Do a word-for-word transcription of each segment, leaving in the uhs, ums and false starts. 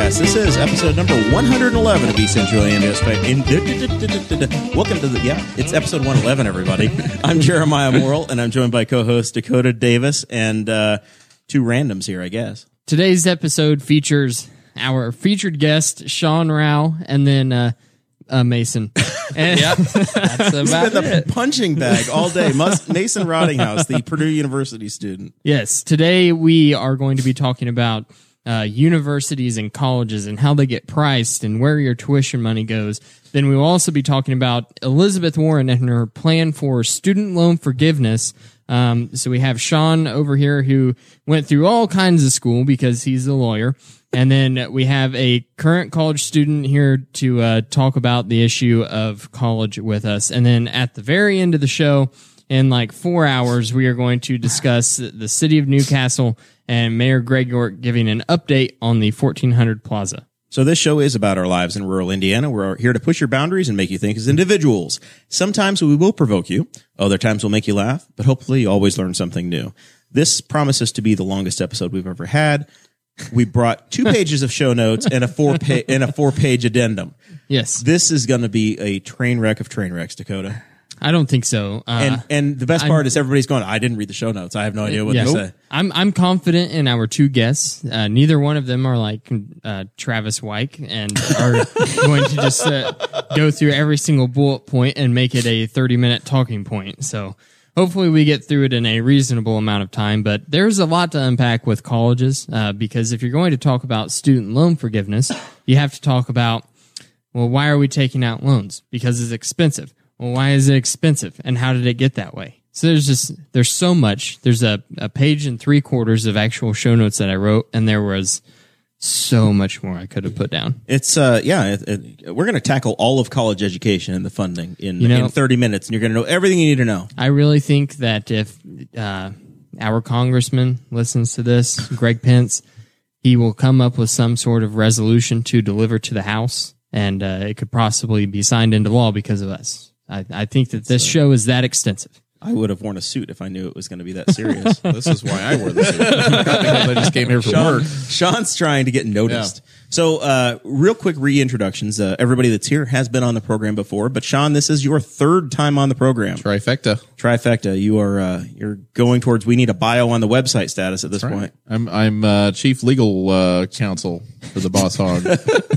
Podcast. This is episode number one eleven of East Central A M S. Welcome to the, yeah, it's episode one eleven, everybody. I'm Jeremiah Morrill, and I'm joined by co-host Dakota Davis and uh, two randoms here, I guess. Today's episode features our featured guest, Sean Rao, and then uh, uh, Mason. And yep, that's about He's been it. the punching bag all day. Mus- Mason Rottinghouse, the Purdue University student. Yes, today we are going to be talking about uh, universities and colleges and how they get priced and where your tuition money goes. Then we will also be talking about Elizabeth Warren and her plan for student loan forgiveness. Um, so we have Sean over here who went through all kinds of school because he's a lawyer. And then we have a current college student here to uh, talk about the issue of college with us. And then at the very end of the show, in like four hours, we are going to discuss the city of Newcastle and Mayor Greg York giving an update on the fourteen hundred Plaza. So this show is about our lives in rural Indiana. We're here to push your boundaries and make you think as individuals. Sometimes we will provoke you. Other times we'll make you laugh, but hopefully you always learn something new. This promises to be the longest episode we've ever had. We brought two pages of show notes and a four pa- and a four page addendum. Yes. This is going to be a train wreck of train wrecks, Dakota. I don't think so. Uh, And and the best part I'm- is everybody's going, I didn't read the show notes. I have no idea what Yeah. they Nope. say. I'm I'm confident in our two guests. Uh, neither one of them are like uh, Travis Wyke and are going to just uh, go through every single bullet point and make it a thirty minute talking point. So hopefully we get through it in a reasonable amount of time. But there's a lot to unpack with colleges uh, because if you're going to talk about student loan forgiveness, you have to talk about, well, why are we taking out loans? Because it's expensive. Well, why is it expensive, and how did it get that way? So there's just there's so much. There's a, a page and three quarters of actual show notes that I wrote, and there was so much more I could have put down. It's uh yeah, it, it, we're going to tackle all of college education and the funding in You know- in thirty minutes, and you're going to know everything you need to know. I really think that if uh, our congressman listens to this, Greg Pence, he will come up with some sort of resolution to deliver to the House, and uh, it could possibly be signed into law because of us. I, I think that this show is that extensive. I would have worn a suit if I knew it was going to be that serious. This is why I wore this suit. Because I just came here for Sean, work. Sean's trying to get noticed. So, uh, real quick reintroductions. Uh, everybody that's here has been on the program before, but Sean, this is your third time on the program. Trifecta. Trifecta. You are uh, you're going towards we need a bio on the website status at this That's right. point. I'm I'm uh, chief legal uh, counsel for the Boss Hog.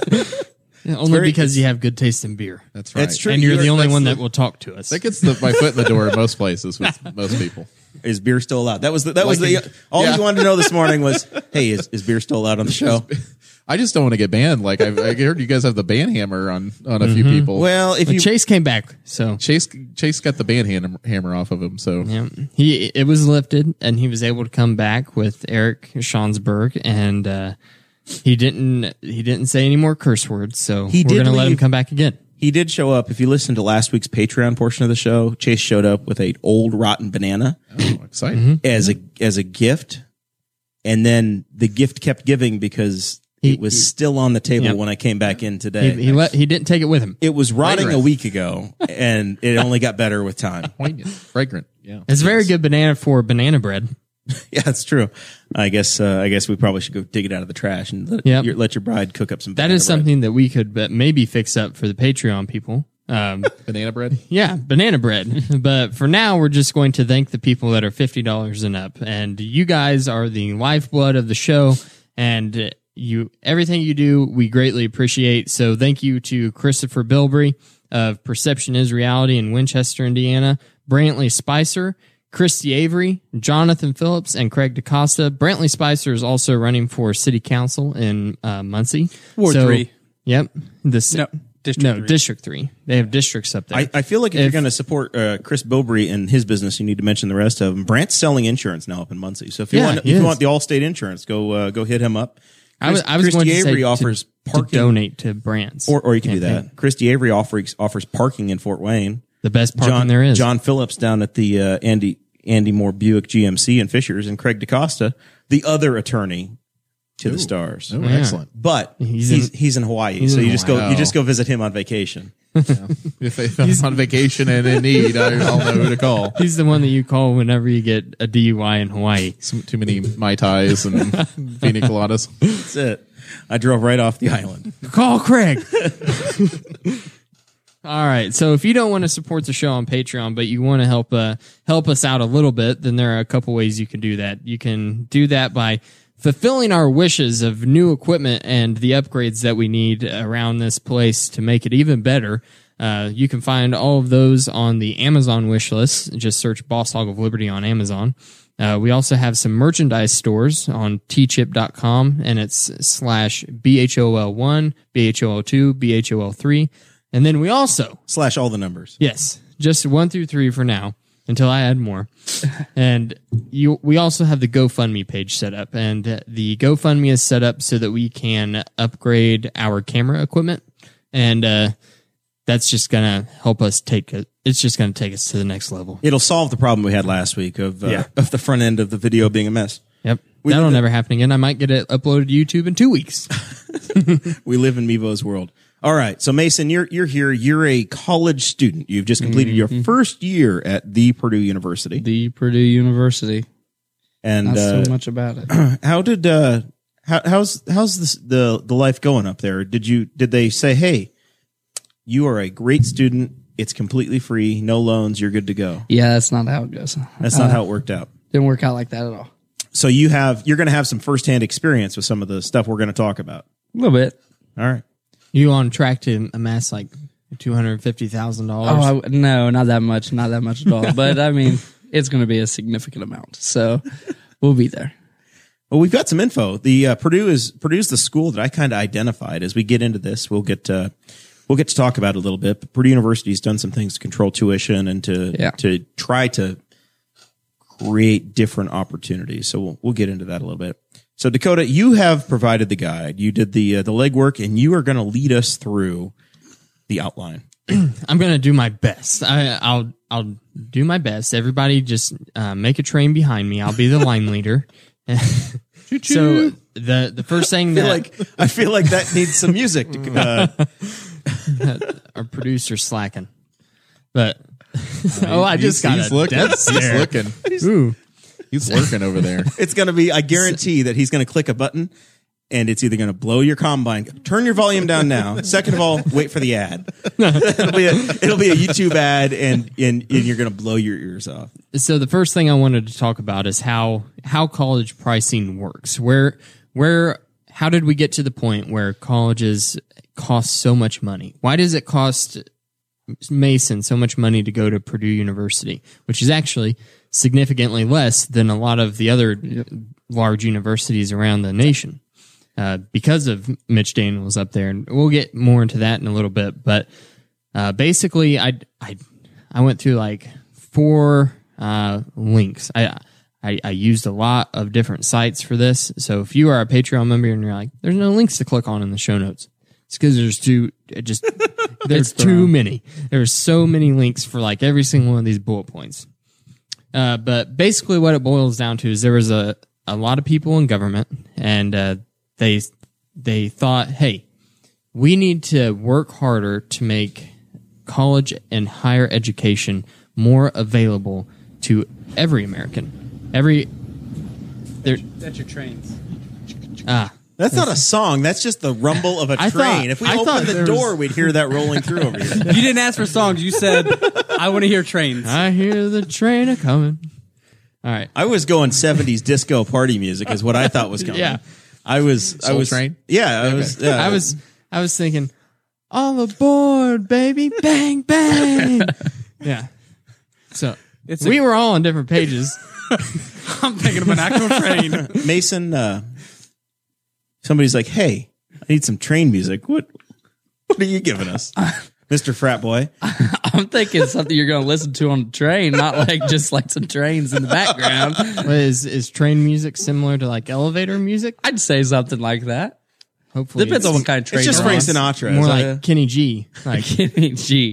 Only very- because you have good taste in beer. That's right. It's true. And you're You're- the only that's one the- that will talk to us. That gets the, my foot in the door in most places with most people. Is beer still allowed? That was the, that was Like the in- all yeah. you wanted to know this morning was, hey, is, is beer still allowed on the show? I just don't want to get banned. Like I've, I heard you guys have the ban hammer on on a few people. Well, if But you Chase came back, so Chase Chase got the ban ham- hammer off of him. So yeah, he it was lifted, and he was able to come back with Eric Schonsberg, and uh, he didn't he didn't say any more curse words. So He we're did gonna let him leave- come back again. He did show up. If you listened to last week's Patreon portion of the show, Chase showed up with a old rotten banana oh, exciting. as a as a gift, and then the gift kept giving because He- it was still on the table Yeah. when I came back in today. He he, let, he didn't take it with him. it was rotting a Fragrant. week ago, and it only got better with time. Poignant, fragrant. Yeah, It's very good banana for banana bread. Yeah, that's true. I guess uh, I guess we probably should go dig it out of the trash and let, Yep. your, let your bride cook up some. That banana is bread. something that we could uh, maybe fix up for the Patreon people. Um, banana bread. yeah, banana bread. But for now, we're just going to thank the people that are fifty dollars and up. And you guys are the lifeblood of the show. And uh, you everything you do, we greatly appreciate. So thank you to Christopher Bilbrey of Perception is Reality in Winchester, Indiana, Brantley Spicer, Christy Avery, Jonathan Phillips, and Craig DaCosta. Brantley Spicer is also running for city council in uh, Muncie. Ward So- three. Yep. The, No, District no, three. District three. They have districts up there. I, I feel like if, If- you're going to support uh, Chris Bilbrey and his business, you need to mention the rest of them. Brant's selling insurance now up in Muncie, so if you Yeah, want, if he you is. want the Allstate insurance, go uh, go hit him up. I was, Chris- I was Christy going to Avery say offers to, parking, to donate to Brant's. or or you can do campaign. that. Christy Avery offers offers parking in Fort Wayne. The best parking John there is. John Phillips down at the uh, Andy Andy Moore Buick G M C in Fishers, and Craig DaCosta, the other attorney to the stars. Oh, Yeah. excellent. But He's he's in- he's in Hawaii, he's so in you just go Hawaii. you just go visit him on vacation. If, if I'm on vacation and in need, I, I'll know who to call. He's the one that you call whenever you get a D U I in Hawaii. Some, too many Mai Tais and Pina Coladas. That's it. I drove right off the island. Call Craig. All right. So if you don't want to support the show on Patreon, but you want to help uh, help us out a little bit, then there are a couple ways you can do that. You can do that by fulfilling our wishes of new equipment and the upgrades that we need around this place to make it even better. Uh, you can find all of those on the Amazon wish list. Just search Boss Hog of Liberty on Amazon. Uh, we also have some merchandise stores on t chip dot com, and it's slash B H O L one, B H O L two, B H O L three. And then we also... Slash all the numbers. Yes, just one through three for now, until I add more. And you, we also have the GoFundMe page set up, and the GoFundMe is set up so that we can upgrade our camera equipment, and uh, that's just going to help us take it. It's just going to take us to the next level. It'll solve the problem we had last week of uh, Yeah. of the front end of the video being a mess. Yep. We That'll live never happen again. I might get it uploaded to YouTube in two weeks. We live in Mevo's world. All right, so Mason, you're you're here. You're a college student. You've just completed Mm-hmm. your first year at the Purdue University. The Purdue University. And Not uh, so much about it. how did uh, how, how's how's this, the the life going up there? Did you did they say, hey, you are a great student. It's completely free, no loans. You're good to go. Yeah, that's not how it goes. That's not Uh, how it worked out. Didn't work out like that at all. So you have you're going to have some firsthand experience with some of the stuff we're going to talk about. A little bit. All right. You on track to amass like two hundred fifty thousand Oh, dollars? I, no, not that much. Not that much at all. But I mean, it's going to be a significant amount. So we'll be there. Well, we've got some info. The uh, Purdue is Purdue's the school that I kind of identified. As we get into this, we'll get uh, we'll get to talk about it a little bit. But Purdue University's done some things to control tuition and to Yeah. to try to create different opportunities. So we'll we'll get into that a little bit. So Dakota, you have provided the guide. You did the uh, the legwork, and you are going to lead us through the outline. I'm going to do my best. I, I'll I'll do my best. Everybody just uh, make a train behind me. I'll be the line leader. So the the first thing I feel that like I feel like that needs some music. To, uh, our producer's slacking, but oh, I just he's, got he's a looking. death He's stare. looking. Ooh. He's lurking over there. it's going to be. I guarantee that he's going to click a button. And it's either going to blow your combine. Turn your volume down now. Second of all, wait for the ad. it'll be a it'll be a YouTube ad, and and, and you're going to blow your ears off. So the first thing I wanted to talk about is how how college pricing works. Where where how did we get to the point where colleges cost so much money? Why does it cost Mason so much money to go to Purdue University, which is actually significantly less than a lot of the other large universities around the nation? Uh, because of Mitch Daniels up there, and we'll get more into that in a little bit. But uh, basically, I, I I went through like four uh, links. I, I I used a lot of different sites for this. So if you are a Patreon member and you're like, there's no links to click on in the show notes, it's because there's too it just there's too many. There's so many links for like every single one of these bullet points. Uh, but basically, what it boils down to is there was a a lot of people in government, and uh, They they thought, hey, we need to work harder to make college and higher education more available to every American. Every there, That's your trains. ah, That's not a song. That's just the rumble of a I train. thought- if we I thought opened the there door, was- we'd hear that rolling through over here. You didn't ask for songs. You said, I want to hear trains. I hear the train a coming. All right, I was going seventies disco party music is what I thought was coming. Yeah. I was. I Soul was. Train? Yeah, I was. Yeah. I was I was thinking, all aboard, baby, bang bang. Yeah. So It's we a- were all on different pages. I'm thinking of an actual train. Mason. Uh, somebody's like, "Hey, I need some train music. What? What are you giving us, Mister Frat Boy?" I'm thinking something you're going to listen to on the train, not like just like some trains in the background. What, is is train music similar to like elevator music? I'd say something like that. Hopefully, Depends on it's what kind of train It's just you're Frank on. Sinatra. more Is like that- Kenny G. Like Kenny G.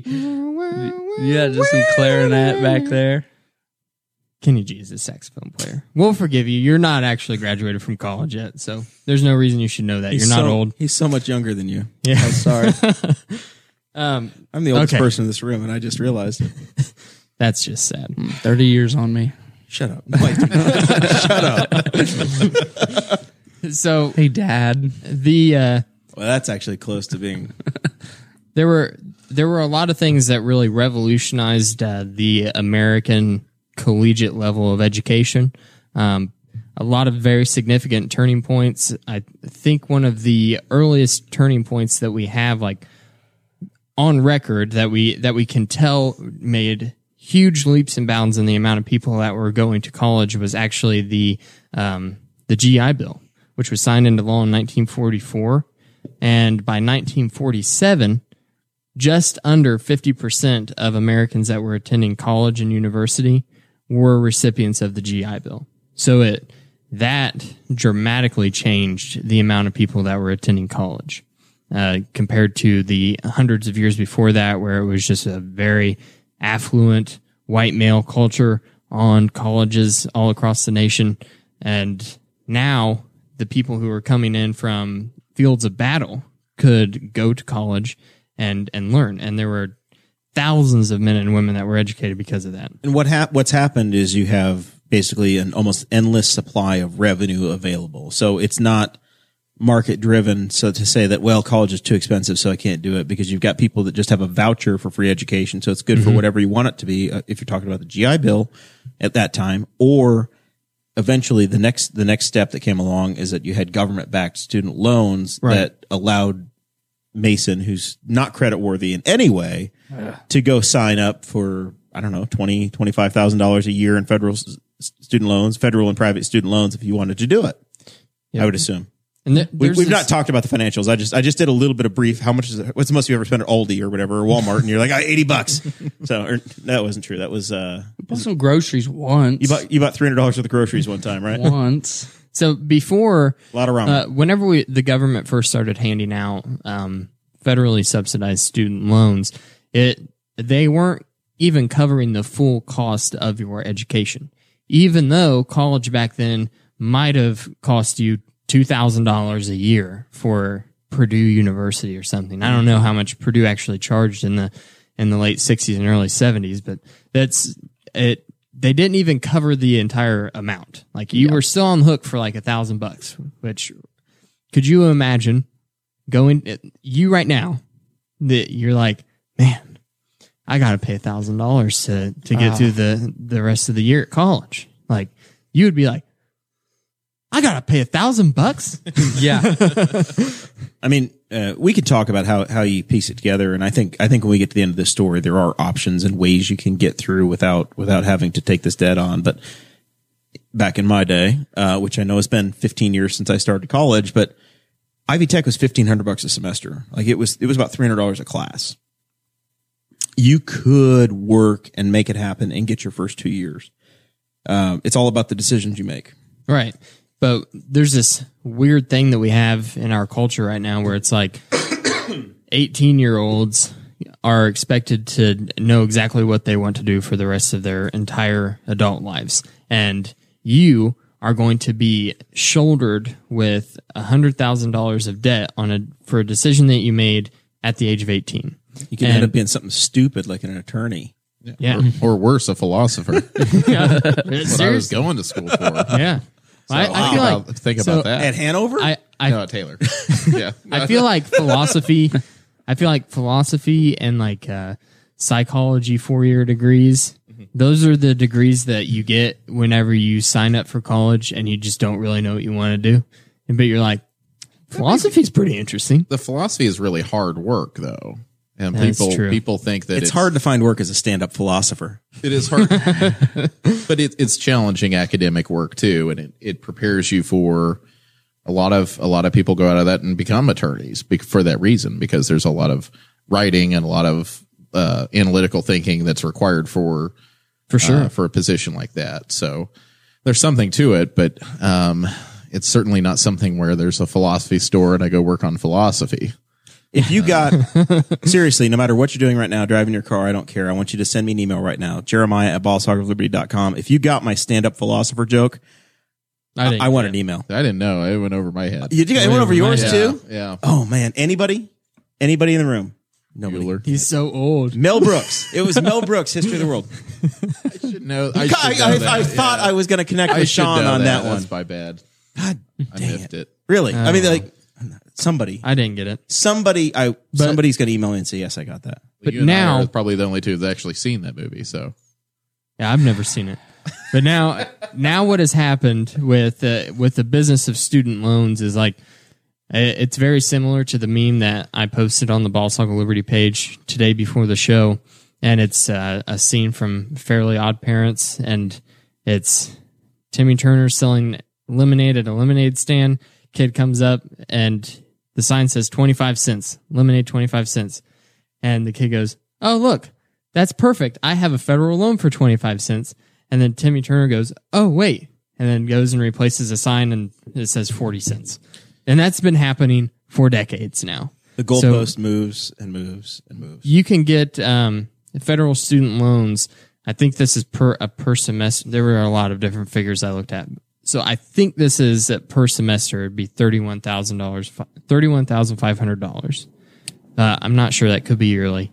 Yeah, just some clarinet back there. Kenny G is a saxophone player. We'll forgive you. You're not actually graduated from college yet, so there's no reason you should know that. he's You're not so- old. He's so much younger than you. Yeah. Oh, sorry. Um, I'm the oldest Okay. person in this room, and I just realized it. that's just sad. thirty years on me. Shut up. Mike, shut up. So Hey, Dad. the uh, Well, that's actually close to being. there were there were a lot of things that really revolutionized uh, the American collegiate level of education. Um, a lot of very significant turning points. I think one of the earliest turning points that we have, like on record, that we that we can tell made huge leaps and bounds in the amount of people that were going to college was actually the um, the G I Bill, which was signed into law in nineteen forty-four, and by nineteen forty-seven, just under fifty percent of Americans that were attending college and university were recipients of the G I Bill. So it that dramatically changed the amount of people that were attending college uh, compared to the hundreds of years before that, where it was just a very affluent white male culture on colleges all across the nation. And now the people who are coming in from fields of battle could go to college and, and learn. And there were thousands of men and women that were educated because of that. And what hap- what's happened is you have basically an almost endless supply of revenue available. So it's not market driven. So to say that, well, college is too expensive, so I can't do it, because you've got people that just have a voucher for free education. So it's good mm-hmm. for whatever you want it to be. Uh, if you're talking about the G I Bill at that time, or eventually the next, the next step that came along is that you had government backed student loans right. that allowed Mason, who's not credit worthy in any way, uh. to go sign up for, I don't know, twenty thousand dollars, twenty-five thousand dollars a year in federal s- student loans, federal and private student loans, if you wanted to do it. Yep. I would assume. And th- we, we've this, not talked about the financials. I just, I just did a little bit of brief. How much is it? What's the most you ever spent at Aldi or whatever, or Walmart? And you're like, oh, eighty bucks. So or, that wasn't true. That was, uh, bought some groceries once. You bought, you bought three hundred dollars worth of groceries one time, right? Once. So before, a lot of ramen. Uh, whenever we, the government first started handing out, um, federally subsidized student loans, it, they weren't even covering the full cost of your education. Even though college back then might have cost you two thousand dollars a year for Purdue University or something. I don't know how much Purdue actually charged in the in the late sixties and early seventies, but that's it. They didn't even cover the entire amount. Like you yeah. were still on the hook for like a thousand bucks, which could you imagine going you right now that you're like, man, I got to pay a thousand dollars to, to get uh, through the, the rest of the year at college. Like you would be like, I got to pay a thousand bucks. Yeah. I mean, uh, we could talk about how, how you piece it together. And I think, I think when we get to the end of this story, there are options and ways you can get through without, without having to take this debt on. But back in my day, uh, which I know has been fifteen years since I started college, but Ivy Tech was fifteen hundred bucks a semester. Like it was, it was about three hundred dollars a class. You could work and make it happen and get your first two years. Um, it's all about the decisions you make. Right. But there's this weird thing that we have in our culture right now where it's like eighteen year olds are expected to know exactly what they want to do for the rest of their entire adult lives. And you are going to be shouldered with a hundred thousand dollars of debt on a, for a decision that you made at the age of eighteen. You can and, end up being something stupid like an attorney. Yeah. yeah. Or, or worse, a philosopher. yeah. That's what I was going to school for. Yeah. So I, I feel wow. like think so about that at Hanover. I, I no, at Taylor. Yeah, I feel like philosophy. I feel like philosophy and like uh, psychology four year degrees. Mm-hmm. Those are the degrees that you get whenever you sign up for college and you just don't really know what you want to do. But you're like, philosophy is pretty interesting. The philosophy is really hard work, though. And That's people true. people think that it's, it's hard to find work as a stand-up philosopher. It is hard, but it, it's challenging academic work too, and it, it prepares you for a lot of a lot of people go out of that and become attorneys for that reason, because there's a lot of writing and a lot of uh, analytical thinking that's required for for sure uh, for a position like that. So there's something to it, but um, it's certainly not something where there's a philosophy store and I go work on philosophy. If you got, seriously, no matter what you're doing right now, driving your car, I don't care. I want you to send me an email right now, Jeremiah at boss hog of liberty dot com. If you got my stand-up philosopher joke, I, didn't I, I want an email. I didn't know. It went over my head. You think it went over yours yeah, too? Yeah. Oh, man. Anybody? Anybody in the room? Nobody. Bueller. He's so old. Mel Brooks. It was Mel Brooks, History of the World. I should know. I, I, should know I, that. I thought yeah. I was going to connect I with Sean on that, that one. That's my bad. God I dang miffed it. it. Really? I mean, Oh. like somebody, I didn't get it. somebody, I somebody's going to email me and say, yes, I got that. But You and I now- are probably the only two that's actually seen that movie. So Yeah, I've never seen it. But now, now what has happened with uh, with the business of student loans is like uh, it's very similar to the meme that I posted on the Ball Soccer Liberty page today before the show, and it's uh, a scene from Fairly Odd Parents, and it's Timmy Turner selling lemonade at a lemonade stand. Kid comes up and the sign says twenty-five cents, lemonade twenty-five cents, and the kid goes, "Oh look, that's perfect. I have a federal loan for twenty-five cents." And then Timmy Turner goes, "Oh, wait." And then goes and replaces a sign and it says forty cents. And that's been happening for decades now. The goalpost moves and moves and moves. You can get um, federal student loans. I think this is per a per semester. There were a lot of different figures I looked at. So I think this is uh, per semester. It'd be thirty-one thousand dollars, thirty-one thousand five hundred dollars. Uh, I'm not sure. That could be yearly.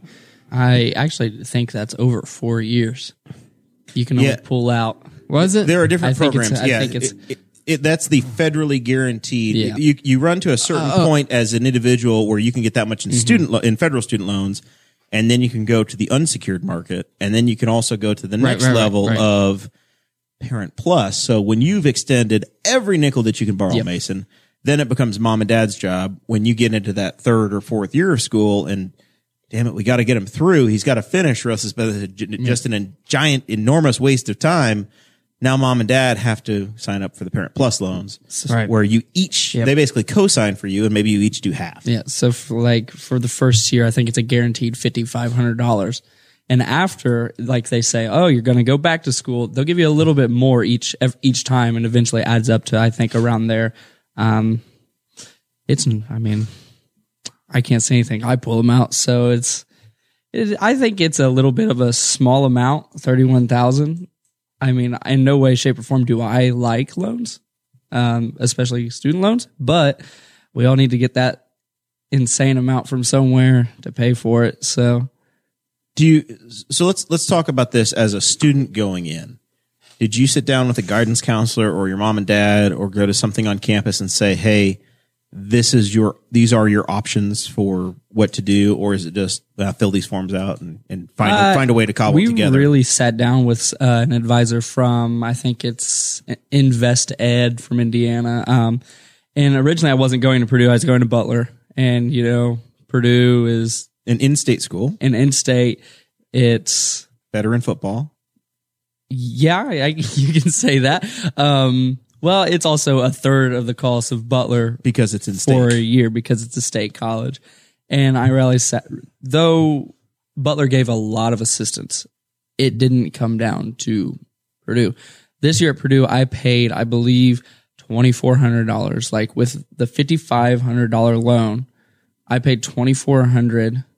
I actually think that's over four years. You can only Yeah. pull out. Was it? There are different I think it's- programs. I yeah, think it's- it, it, it, that's the federally guaranteed. Yeah. You you run to a certain Uh, oh. point as an individual where you can get that much in student lo- in federal student loans, and then you can go to the unsecured market, and then you can also go to the Right, next right, right, level right. of Parent Plus. So when you've extended every nickel that you can borrow, Yep. Mason, then it becomes mom and dad's job when you get into that third or fourth year of school and. Damn it, we got to get him through. He's got to finish, or else it's better than j- just an, a giant, enormous waste of time. Now, mom and dad have to sign up for the Parent Plus loans, Right. where you each Yep. they basically co-sign for you, and maybe you each do half. Yeah. So for like for the first year, I think it's a guaranteed fifty-five hundred dollars. And after, like they say, oh, you're going to go back to school, they'll give you a little bit more each ev- each time, and eventually adds up to I think around there. Um, it's I mean, I can't say anything. I pull them out, so it's. It, I think it's a little bit of a small amount, thirty-one thousand. I mean, in no way, shape, or form do I like loans, um, especially student loans. But we all need to get that insane amount from somewhere to pay for it. So Do you? So let's let's talk about this as a student going in. Did you sit down with a guidance counselor or your mom and dad, or go to something on campus and say, "Hey, this is your these are your options for what to do," or is it just uh, fill these forms out and, and find Uh, find a way to cobble we it together? really sat down with uh, an advisor from, I think it's Invest Ed from Indiana. Um, and originally I wasn't going to Purdue. I was going to Butler. And, you know, Purdue is An in-state school, an in-state. It's, better in football. yeah, I, you can say that. Um, well, it's also a third of the cost of Butler Because it's in state. for a year because it's a state college. And I realized that though Butler gave a lot of assistance, it didn't come down to Purdue. This year at Purdue, I paid, I believe, twenty-four hundred dollars. Like with the fifty-five hundred dollars loan, I paid twenty-four hundred dollars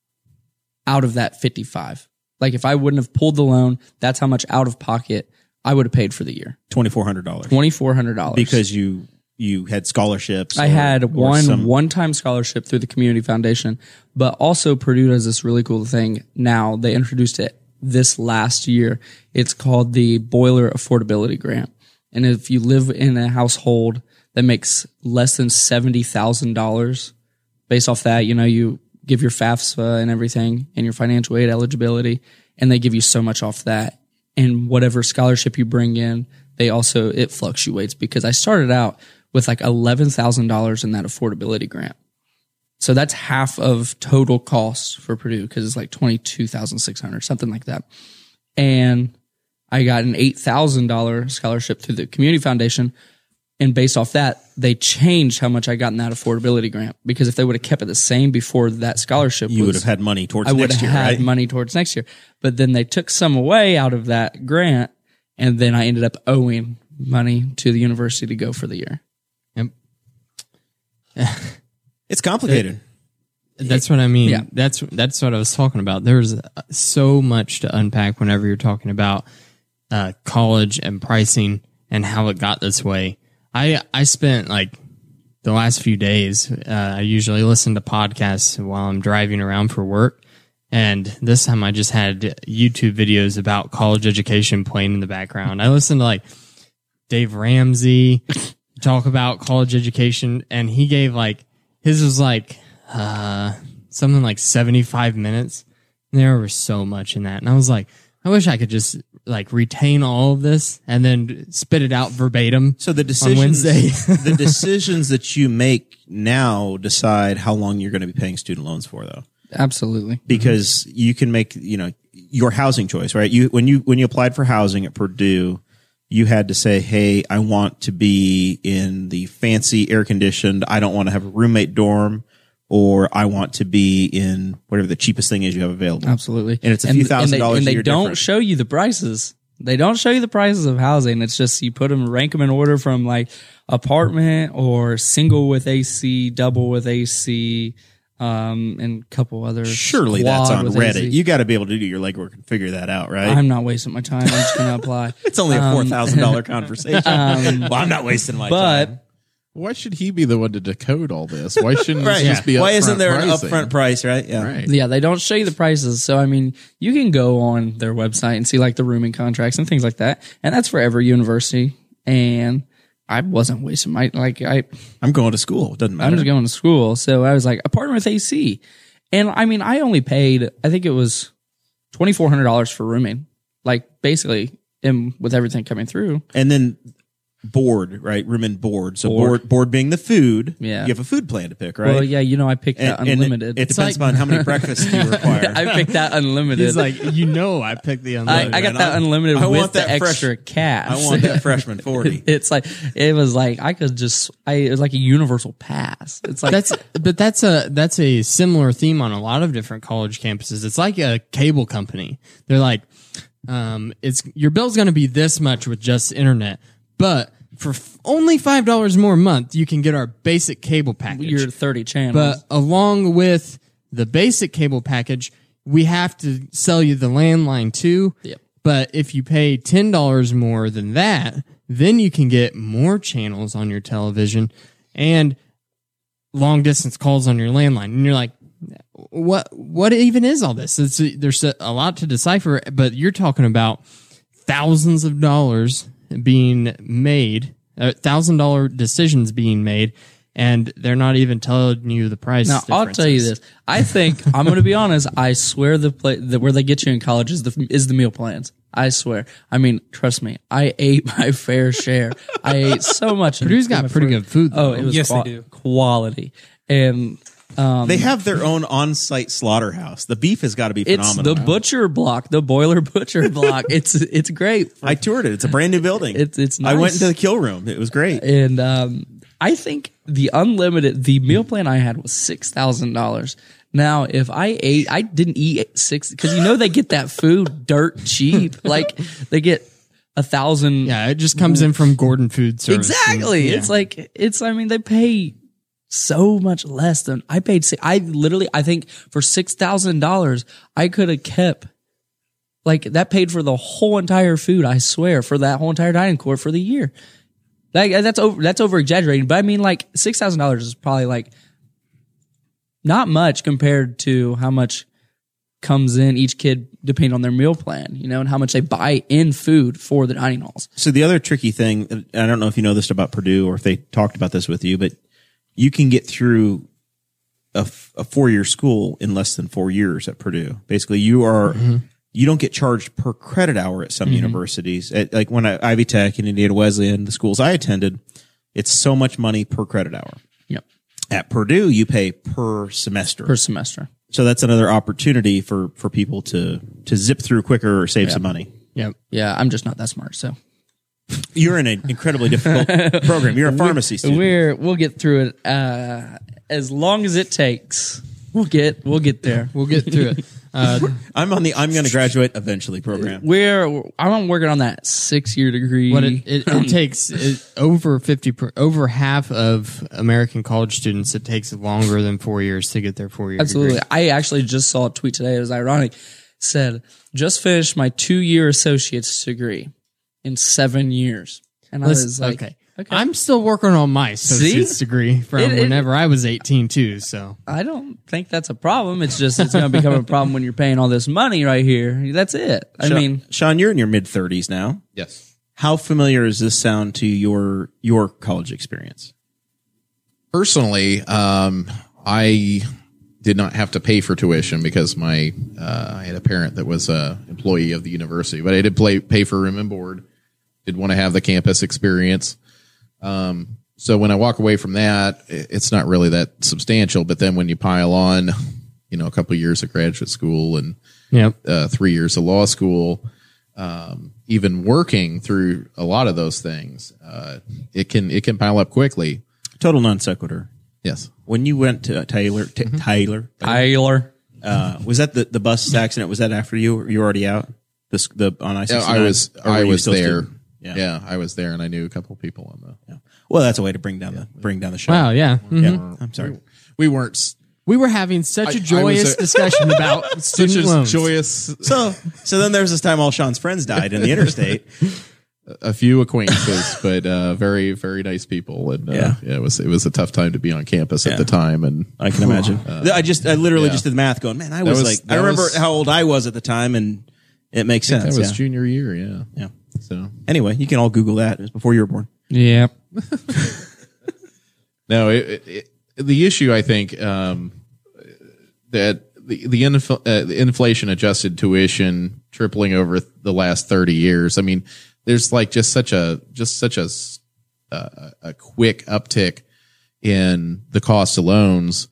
out of that fifty-five. Like if I wouldn't have pulled the loan, that's how much out of pocket I would have paid for the year. twenty-four hundred dollars twenty-four hundred dollars. because you you had scholarships. I or- had or one some- one-time scholarship through the community foundation, but also Purdue does this really cool thing now. They introduced it this last year. It's called the Boiler Affordability Grant. And if you live in a household that makes less than seventy thousand dollars, based off that, you know, you give your FAFSA and everything and your financial aid eligibility, and they give you so much off that. And whatever scholarship you bring in, they also, it fluctuates because I started out with like eleven thousand dollars in that affordability grant. So that's half of total costs for Purdue because it's like twenty-two thousand six hundred dollars, something like that. And I got an eight thousand dollars scholarship through the community foundation. And based off that, they changed how much I got in that affordability grant because if they would have kept it the same before that scholarship, You would was- have had money towards I would next have year, had right? money towards next year. But then they took some away out of that grant, and then I ended up owing money to the university to go for the year. It's complicated. That's what I mean. Yeah. That's that's what I was talking about. There's so much to unpack whenever you're talking about uh, college and pricing and how it got this way. I I spent like the last few days. Uh, I usually listen to podcasts while I'm driving around for work, and this time I just had YouTube videos about college education playing in the background. I listened to like Dave Ramsey, talk about college education, and he gave like his was like uh, something like seventy-five minutes. There was so much in that, and I was like, I wish I could just like retain all of this and then spit it out verbatim. So the on decisions, Wednesday. the decisions that you make now decide how long you're going to be paying student loans for, though. Absolutely. Because you can make, you know, your housing choice, right? You when you when you applied for housing at Purdue, you had to say, "Hey, I want to be in the fancy air conditioned. I don't want to have a roommate dorm, or I want to be in whatever the cheapest thing is you have available." Absolutely. And it's a few thousand and they, dollars And a they year don't different. show you the prices. They don't show you the prices of housing. It's just you put them, rank them in order from like apartment or single with A C, double with A C, um, and a couple others. Surely that's Quad on with Reddit. A C. You got to be able to do your legwork and figure that out, right? I'm not wasting my time. I'm just going to apply. it's only a four thousand dollar conversation. well, I'm not wasting my But time. Why should he be the one to decode all this? Why shouldn't Right. it just be Why upfront isn't there pricing? an upfront price, right? Yeah. Right. yeah, they don't show you the prices. So, I mean, you can go on their website and see like the rooming contracts and things like that. And that's for every university. And I wasn't wasting my, like, I, I'm going to school. It doesn't matter. I'm just going to school. So I was like, apartment with A C. And I mean, I only paid, I think it was twenty-four hundred dollars for rooming. Like basically, and with everything coming through. And then board, right? Room and board. So board, Board. board being the food. Yeah. You have a food plan to pick, right? Well, yeah, you know, I picked that and, and unlimited. it, it depends upon how many breakfasts you require. I picked that unlimited. He's like, you know, I picked the I, unlimited. I got man. that I- unlimited I with want the that fresh- extra cash. I want that freshman forty. It's like, it was like, I could just, I, it was like a universal pass. It's like, That's but that's a that's a similar theme on a lot of different college campuses. It's like a cable company. They're like, um, it's your bill's going to be this much with just internet, but for f- only five dollars more a month, you can get our basic cable package. your thirty channels. But along with the basic cable package, we have to sell you the landline too. Yep. But if you pay ten dollars more than that, then you can get more channels on your television and long distance calls on your landline. And you're like, what, what even is all this? It's, there's a, a lot to decipher, but you're talking about thousands of dollars being made, uh, thousand dollar decisions being made, and they're not even telling you the price. Now, I'll tell you differences. this. I think, I'm going to be honest, I swear the, pla- the where they get you in college is the, is the meal plans. I swear. I mean, trust me, I ate my fair share. I ate so much. Purdue's got pretty good food, Oh, though. it was Yes, they qua- do. quality. And, um, They have their own on-site slaughterhouse. The beef has got to be it's phenomenal. the butcher block, the boiler butcher block. It's, it's great. I toured it. It's a brand new building. It's, it's I went nice. into the kill room. It was great. And um, I think the unlimited, the meal plan I had was six thousand dollars. Now, if I ate, I didn't eat six because you know they get that food dirt cheap. Like they get a thousand. Yeah, it just comes in from Gordon Food Service. exactly. And- It's like it's. I mean, they pay so much less than I paid. si- I literally, I think for six thousand dollars, I could have kept. Like that paid for the whole entire food. I swear for that whole entire dining court for the year. Like that's over. That's over exaggerating, but I mean, like six thousand dollars is probably like not much compared to how much comes in each kid depending on their meal plan, you know, and how much they buy in food for the dining halls. So the other tricky thing, and I don't know if you know this about Purdue or if they talked about this with you, but you can get through a, f- a four-year school in less than four years at Purdue. Basically, you are you don't get charged per credit hour at some universities. At, like when I, Ivy Tech and Indiana Wesleyan, the schools I attended, it's so much money per credit hour. Yep. At Purdue, you pay per semester. Per semester. So that's another opportunity for, for people to, to zip through quicker or save some money. Yep. Yeah. I'm just not that smart. So You're in an incredibly difficult program. You're a pharmacy student. we're, we'll get through it, uh, as long as it takes. We'll get, we'll get there. We'll get through it. Uh, I'm on the I'm going to graduate eventually program. We're, I'm working on that six year degree. what it, it, it takes it, over fifty, per, over half of American college students, it takes longer than four years to get their four year Absolutely. degree. I actually just saw a tweet today. It was ironic. It said, just finished my two year associate's degree in seven years. And I Listen, was like, okay. okay. I'm still working on my associate's degree from It- it- whenever I was eighteen too. So I don't think that's a problem. It's just, it's going to become a problem when you're paying all this money right here. That's it. I Sean, mean, Sean, you're in your mid thirties now. Yes. How familiar does this sound to your your college experience? Personally, um, I did not have to pay for tuition because my uh, I had a parent that was a employee of the university, but I did play, pay for room and board. Did want to have the campus experience. Um, so when I walk away from that, it's not really that substantial. But then when you pile on, you know, a couple of years of graduate school and Yep. uh, three years of law school, um, even working through a lot of those things, uh, it can it can pile up quickly. Total non sequitur. Yes. When you went to Taylor, t- Taylor, Tyler. uh, was that the, the bus accident? Was that after you? Were you already out? This the on I Yeah, sixty-nine? I was Or were I you was still there. student? Yeah. Yeah. I was there, and I knew a couple of people on the. Yeah. Well, that's a way to bring down the bring down the show. Wow. Yeah. Mhm. Yeah. I'm sorry. We weren't s- We were having such I- I a was joyous a- discussion about such student a loans. joyous. So so then there was this time all Sean's friends died in the interstate. A few acquaintances, but uh, very very nice people, and uh, Yeah. yeah. it was it was a tough time to be on campus Yeah. at the time, and I can imagine. I just I literally yeah. just did the math going, man, I was, was- like I that remember was- how old I was at the time, and it makes sense. that was yeah. junior year, yeah. yeah. So Anyway, you can all Google that. It was before you were born. Yep. no, it, it, it, the issue I think um, that the the, infl, uh, the inflation adjusted tuition tripling over the last thirty years. I mean, there's like just such a just such a s- uh, a quick uptick in the cost of loans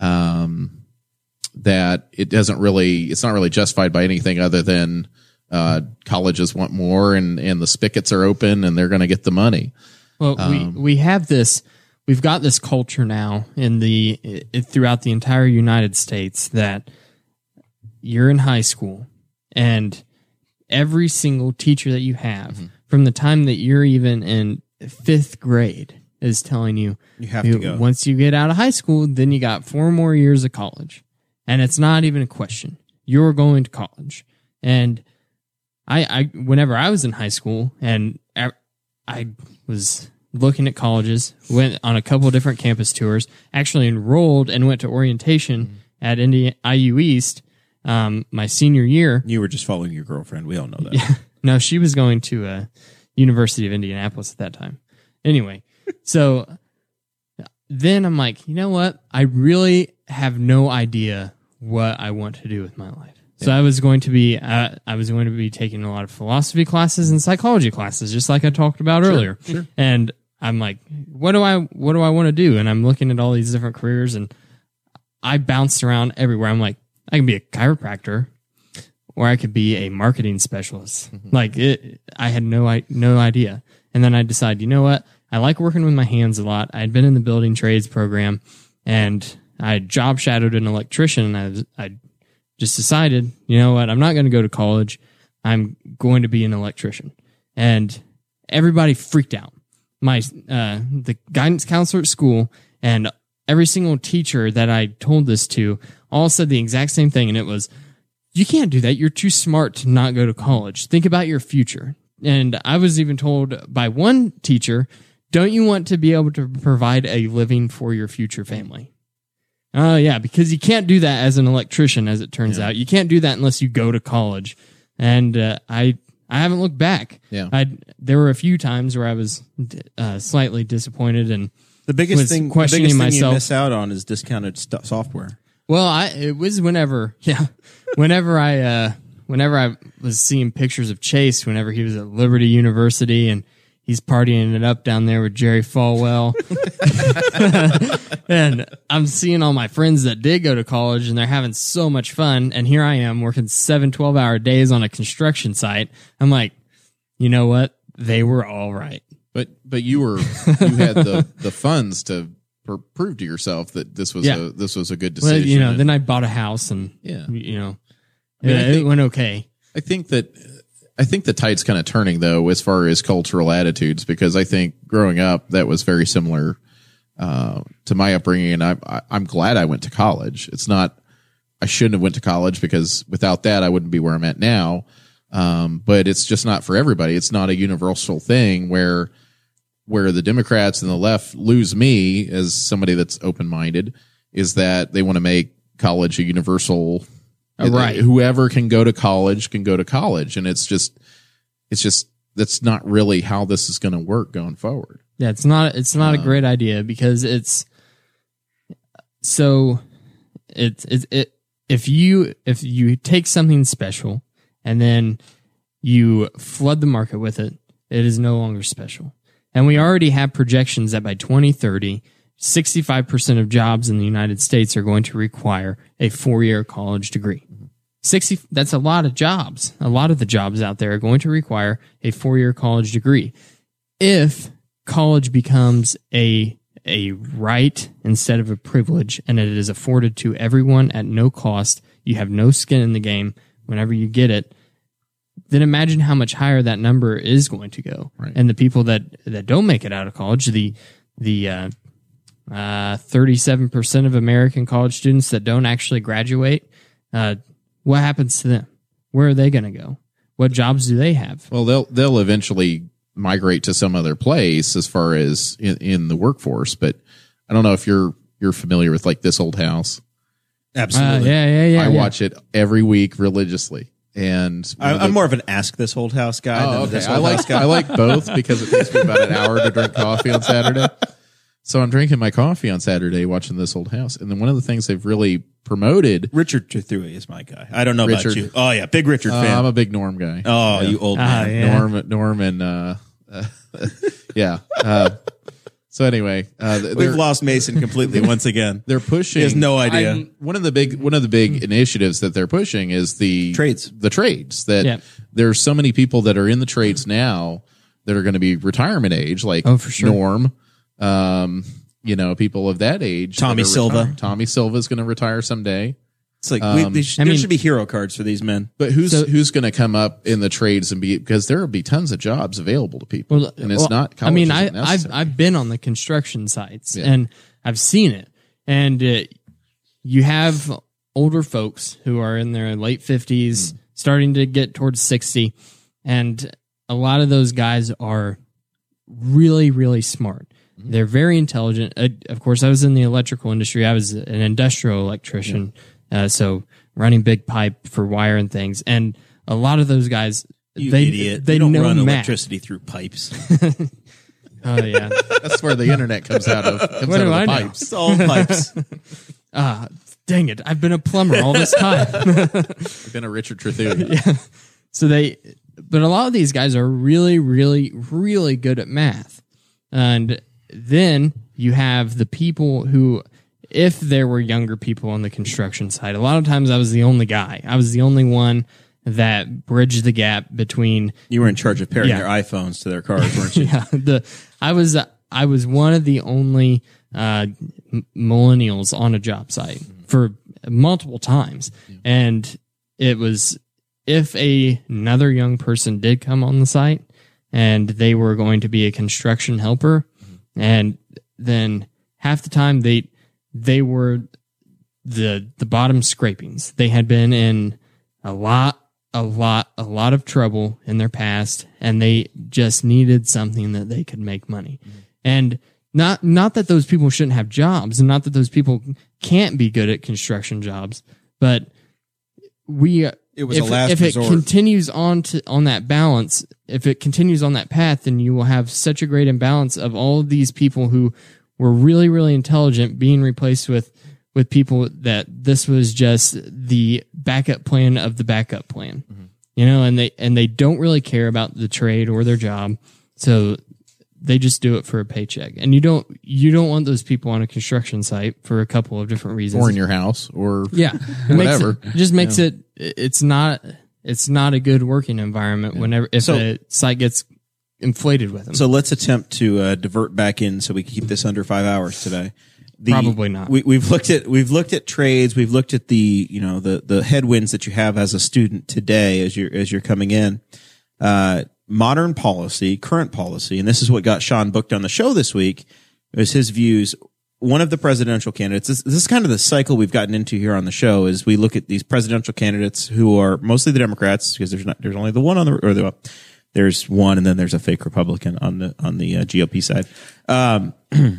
um, that it doesn't really it's not really justified by anything other than uh, colleges want more and and the spigots are open and they're going to get the money. Well, we we have this. We've got this culture now in the it, throughout the entire United States that you're in high school and every single teacher that you have Mm-hmm. from the time that you're even in fifth grade is telling you You have to go. once you get out of high school, then you got four more years of college, and it's not even a question. You're going to college, and I, I whenever I was in high school and I, I was looking at colleges, went on a couple of different campus tours, actually enrolled and went to orientation at Indiana, I U East um, my senior year. You were just following your girlfriend. We all know that. No, she was going to uh, University of Indianapolis at that time. Anyway, so then I'm like, you know what? I really have no idea what I want to do with my life. So I was going to be, uh, I was going to be taking a lot of philosophy classes and psychology classes, just like I talked about earlier. Sure. And I'm like, what do I, what do I want to do? And I'm looking at all these different careers, and I bounced around everywhere. I'm like, I can be a chiropractor, or I could be a marketing specialist. Mm-hmm. Like it, I had no, I, no idea. And then I decided, you know what? I like working with my hands a lot. I had been in the building trades program, and I had job shadowed an electrician, and I was, I just decided, you know what? I'm not going to go to college. I'm going to be an electrician. And everybody freaked out. My, uh, the guidance counselor at school and every single teacher that I told this to all said the exact same thing. And it was, you can't do that. You're too smart to not go to college. Think about your future. And I was even told by one teacher, don't you want to be able to provide a living for your future family? Oh, uh, yeah, because you can't do that as an electrician, as it turns Yeah. out. You can't do that unless you go to college. And uh, I I haven't looked back. Yeah. I There were a few times where I was uh, slightly disappointed, and The biggest was thing, the questioning biggest thing you myself. miss out on is discounted st- software. Well, I it was whenever, yeah, whenever I uh, whenever I was seeing pictures of Chase, whenever he was at Liberty University and he's partying it up down there with Jerry Falwell, and I'm seeing all my friends that did go to college and they're having so much fun, and here I am working seven, twelve hour days on a construction site. I'm like, you know what? They were all right. But but you were you had the, the funds to pr- prove to yourself that this was Yeah. a this was a good Well, decision. you know, And then I bought a house, and Yeah. you know, mean, I it, it think- went okay. I think that I think the tide's kind of turning though as far as cultural attitudes, because I think growing up that was very similar uh, to my upbringing, and I, I I'm glad I went to college. It's not I shouldn't have went to college, because without that I wouldn't be where I'm at now. Um, but it's just not for everybody. It's not a universal thing where where the Democrats and the left lose me as somebody that's open-minded is that they want to make college a universal, Uh, right. whoever can go to college can go to college. And it's just, it's just, that's not really how this is going to work going forward. Yeah, it's not it's not a great idea because it's so it it, it if you if you take something special and then you flood the market with it, it is no longer special. And we already have projections that by twenty thirty, sixty-five percent of jobs in the United States are going to require a four-year college degree. sixty that's a lot of jobs. A lot of the jobs out there are going to require a four-year college degree. If college becomes a a right instead of a privilege and it is afforded to everyone at no cost, you have no skin in the game whenever you get it, then imagine how much higher that number is going to go. Right. And the people that, that don't make it out of college, the the uh, uh, thirty-seven percent of American college students that don't actually graduate, uh, what happens to them? Where are they going to go? What jobs do they have? Well, they'll they'll eventually migrate to some other place as far as in, in the workforce. But I don't know if you're you're familiar with like This Old House. Uh, Absolutely. yeah, yeah, yeah. I yeah. watch it every week religiously, and I, I'm more of an Ask This Old House guy Oh, than a okay. This I Old like House guy. I like both because it takes me about an hour to drink coffee on Saturday. So I'm drinking my coffee on Saturday, watching This Old House, and then one of the things they've really promoted. Richard Trethewey is my guy. I don't know Richard. about you. Oh yeah, big Richard Uh, fan. I'm a big Norm guy. oh, you old Ah, man. yeah. Norm, Norm, and uh, uh, yeah. Uh, so anyway, uh, they're, We've lost Mason completely once again. they're pushing. He has no idea. I'm- one of the big one of the big initiatives that they're pushing is the Trades. The trades that Yeah. there's so many people that are in the trades now that are going to be retirement age, like Oh, for sure. Norm. Um, you know, people of that age. that Tommy are Silva. retiring. Tommy Silva is going to retire someday. It's like we, Um, they sh- I there mean- should be hero cards for these men. But who's So- who's going to come up in the trades and be because there will be tons of jobs available to people, Well, and it's well, not. I mean, college I, isn't I've necessary. I've been on the construction sites Yeah. and I've seen it, and uh, you have older folks who are in their late fifties, Hmm. starting to get towards sixty, and a lot of those guys are really, really smart. Hmm. They're very intelligent. Uh, of course, I was in the electrical industry. I was an industrial electrician, uh, so running big pipe for wire and things. And a lot of those guys, You they idiot. they you don't know run math. electricity through pipes. Oh yeah. That's where the internet comes out of. Comes What out do of the I know? pipes. It's all pipes. Ah, dang it! I've been a plumber all this time. I've been a Richard Trethewey. So they, but a lot of these guys are really, really, really good at math. And then you have the people who, if there were younger people on the construction side, a lot of times I was the only guy. I was the only one that bridged the gap between You were in charge of pairing Yeah. their iPhones to their cars, weren't you? yeah, the I was I was one of the only uh, m- millennials on a job site for multiple times, and it was if a, another young person did come on the site and they were going to be a construction helper, and then half the time they they were the the bottom scrapings. They had been in a lot a lot a lot of trouble in their past, and they just needed something that they could make money. And not not that those people shouldn't have jobs, and not that those people can't be good at construction jobs, but we It was if, a last if resort. it continues on to on that balance, if it continues on that path, then you will have such a great imbalance of all of these people who were really really intelligent being replaced with with people that this was just the backup plan of the backup plan. Mm-hmm. You know, and they and they don't really care about the trade or their job. So they just do it for a paycheck. And you don't you don't want those people on a construction site for a couple of different reasons. Or in your house, or yeah, it makes whatever. it, it just makes it it's not it's not a good working environment whenever if So- a site gets inflated with them. So let's attempt to uh, divert back in so we can keep this under five hours today. The, Probably not. We, we've looked at we've looked at trades. We've looked at the you know the the headwinds that you have as a student today as you're as you're coming in. Uh, modern policy, current policy, and this is what got Sean booked on the show this week. Was his views. One of the presidential candidates. This, this is kind of the cycle we've gotten into here on the show. Is we look at these presidential candidates who are mostly the Democrats because there's not there's only the one on the or the there's one and then there's a fake Republican on the on the uh, G O P side. Um,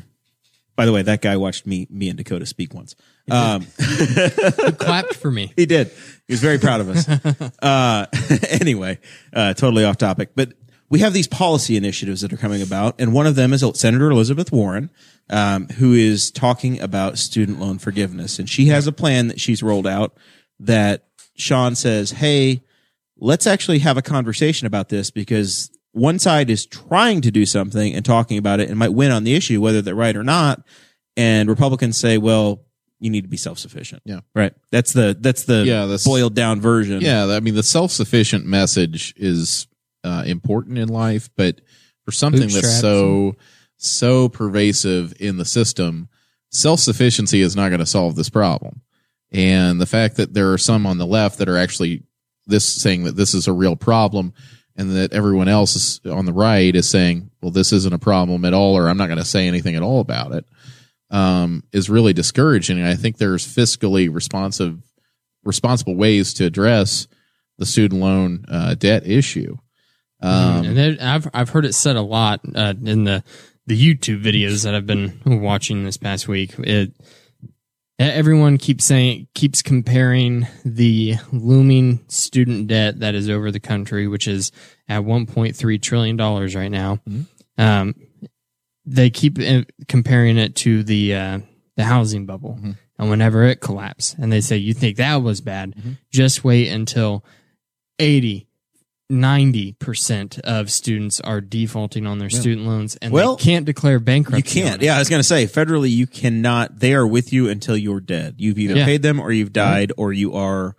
by the way, that guy watched me me and Dakota speak once. Um, He clapped for me. he did. He was very proud of us. Uh, anyway, uh, totally off topic. But we have these policy initiatives that are coming about, and one of them is Senator Elizabeth Warren, um, who is talking about student loan forgiveness. And she has a plan that she's rolled out that Sean says, hey, let's actually have a conversation about this, because one side is trying to do something and talking about it and might win on the issue, whether they're right or not. And Republicans say, well, you need to be self-sufficient. Yeah. Right. That's the, that's the Yeah, that's- boiled down version. Yeah, I mean, the self-sufficient message is uh, important in life, but for something Bootstraps. that's so so pervasive in the system, self-sufficiency is not going to solve this problem. And the fact that there are some on the left that are actually this saying that this is a real problem, and that everyone else is on the right is saying, well, this isn't a problem at all, or I'm not going to say anything at all about it, um, is really discouraging. And I think there's fiscally responsive, responsible ways to address the student loan uh, debt issue. Um, and then I've I've heard it said a lot uh, in the the YouTube videos that I've been watching this past week. It everyone keeps saying keeps comparing the looming student debt that is over the country, which is at one point three trillion dollars right now. Mm-hmm. Um, they keep uh, comparing it to the uh, the housing bubble, mm-hmm. and whenever it collapsed, and they say, "You think that was bad? Mm-hmm. Just wait until eighty." ninety percent of students are defaulting on their yeah. student loans, and well, they can't declare bankruptcy. You can't. Yeah, I was going to say, federally, you cannot. They are with you until you're dead. You've either yeah. paid them, or you've died, or you are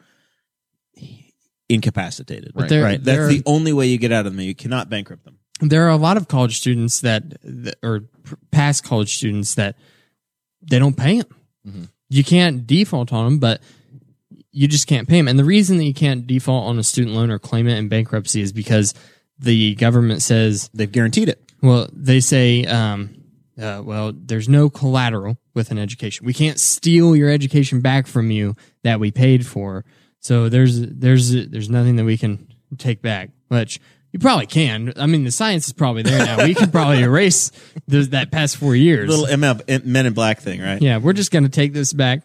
incapacitated. But right. there, right. there That's are, the only way you get out of them. You cannot bankrupt them. There are a lot of college students that, that or past college students that they don't pay them. Mm-hmm. You can't default on them, but you just can't pay them. And the reason that you can't default on a student loan or claim it in bankruptcy is because the government says they've guaranteed it. Well, they say, um, uh, well, there's no collateral with an education. We can't steal your education back from you that we paid for. So there's there's there's nothing that we can take back, which you probably can. I mean, the science is probably there now. We could probably erase those, that past four years. Little M L, Men in Black thing, right? Yeah, we're just going to take this back.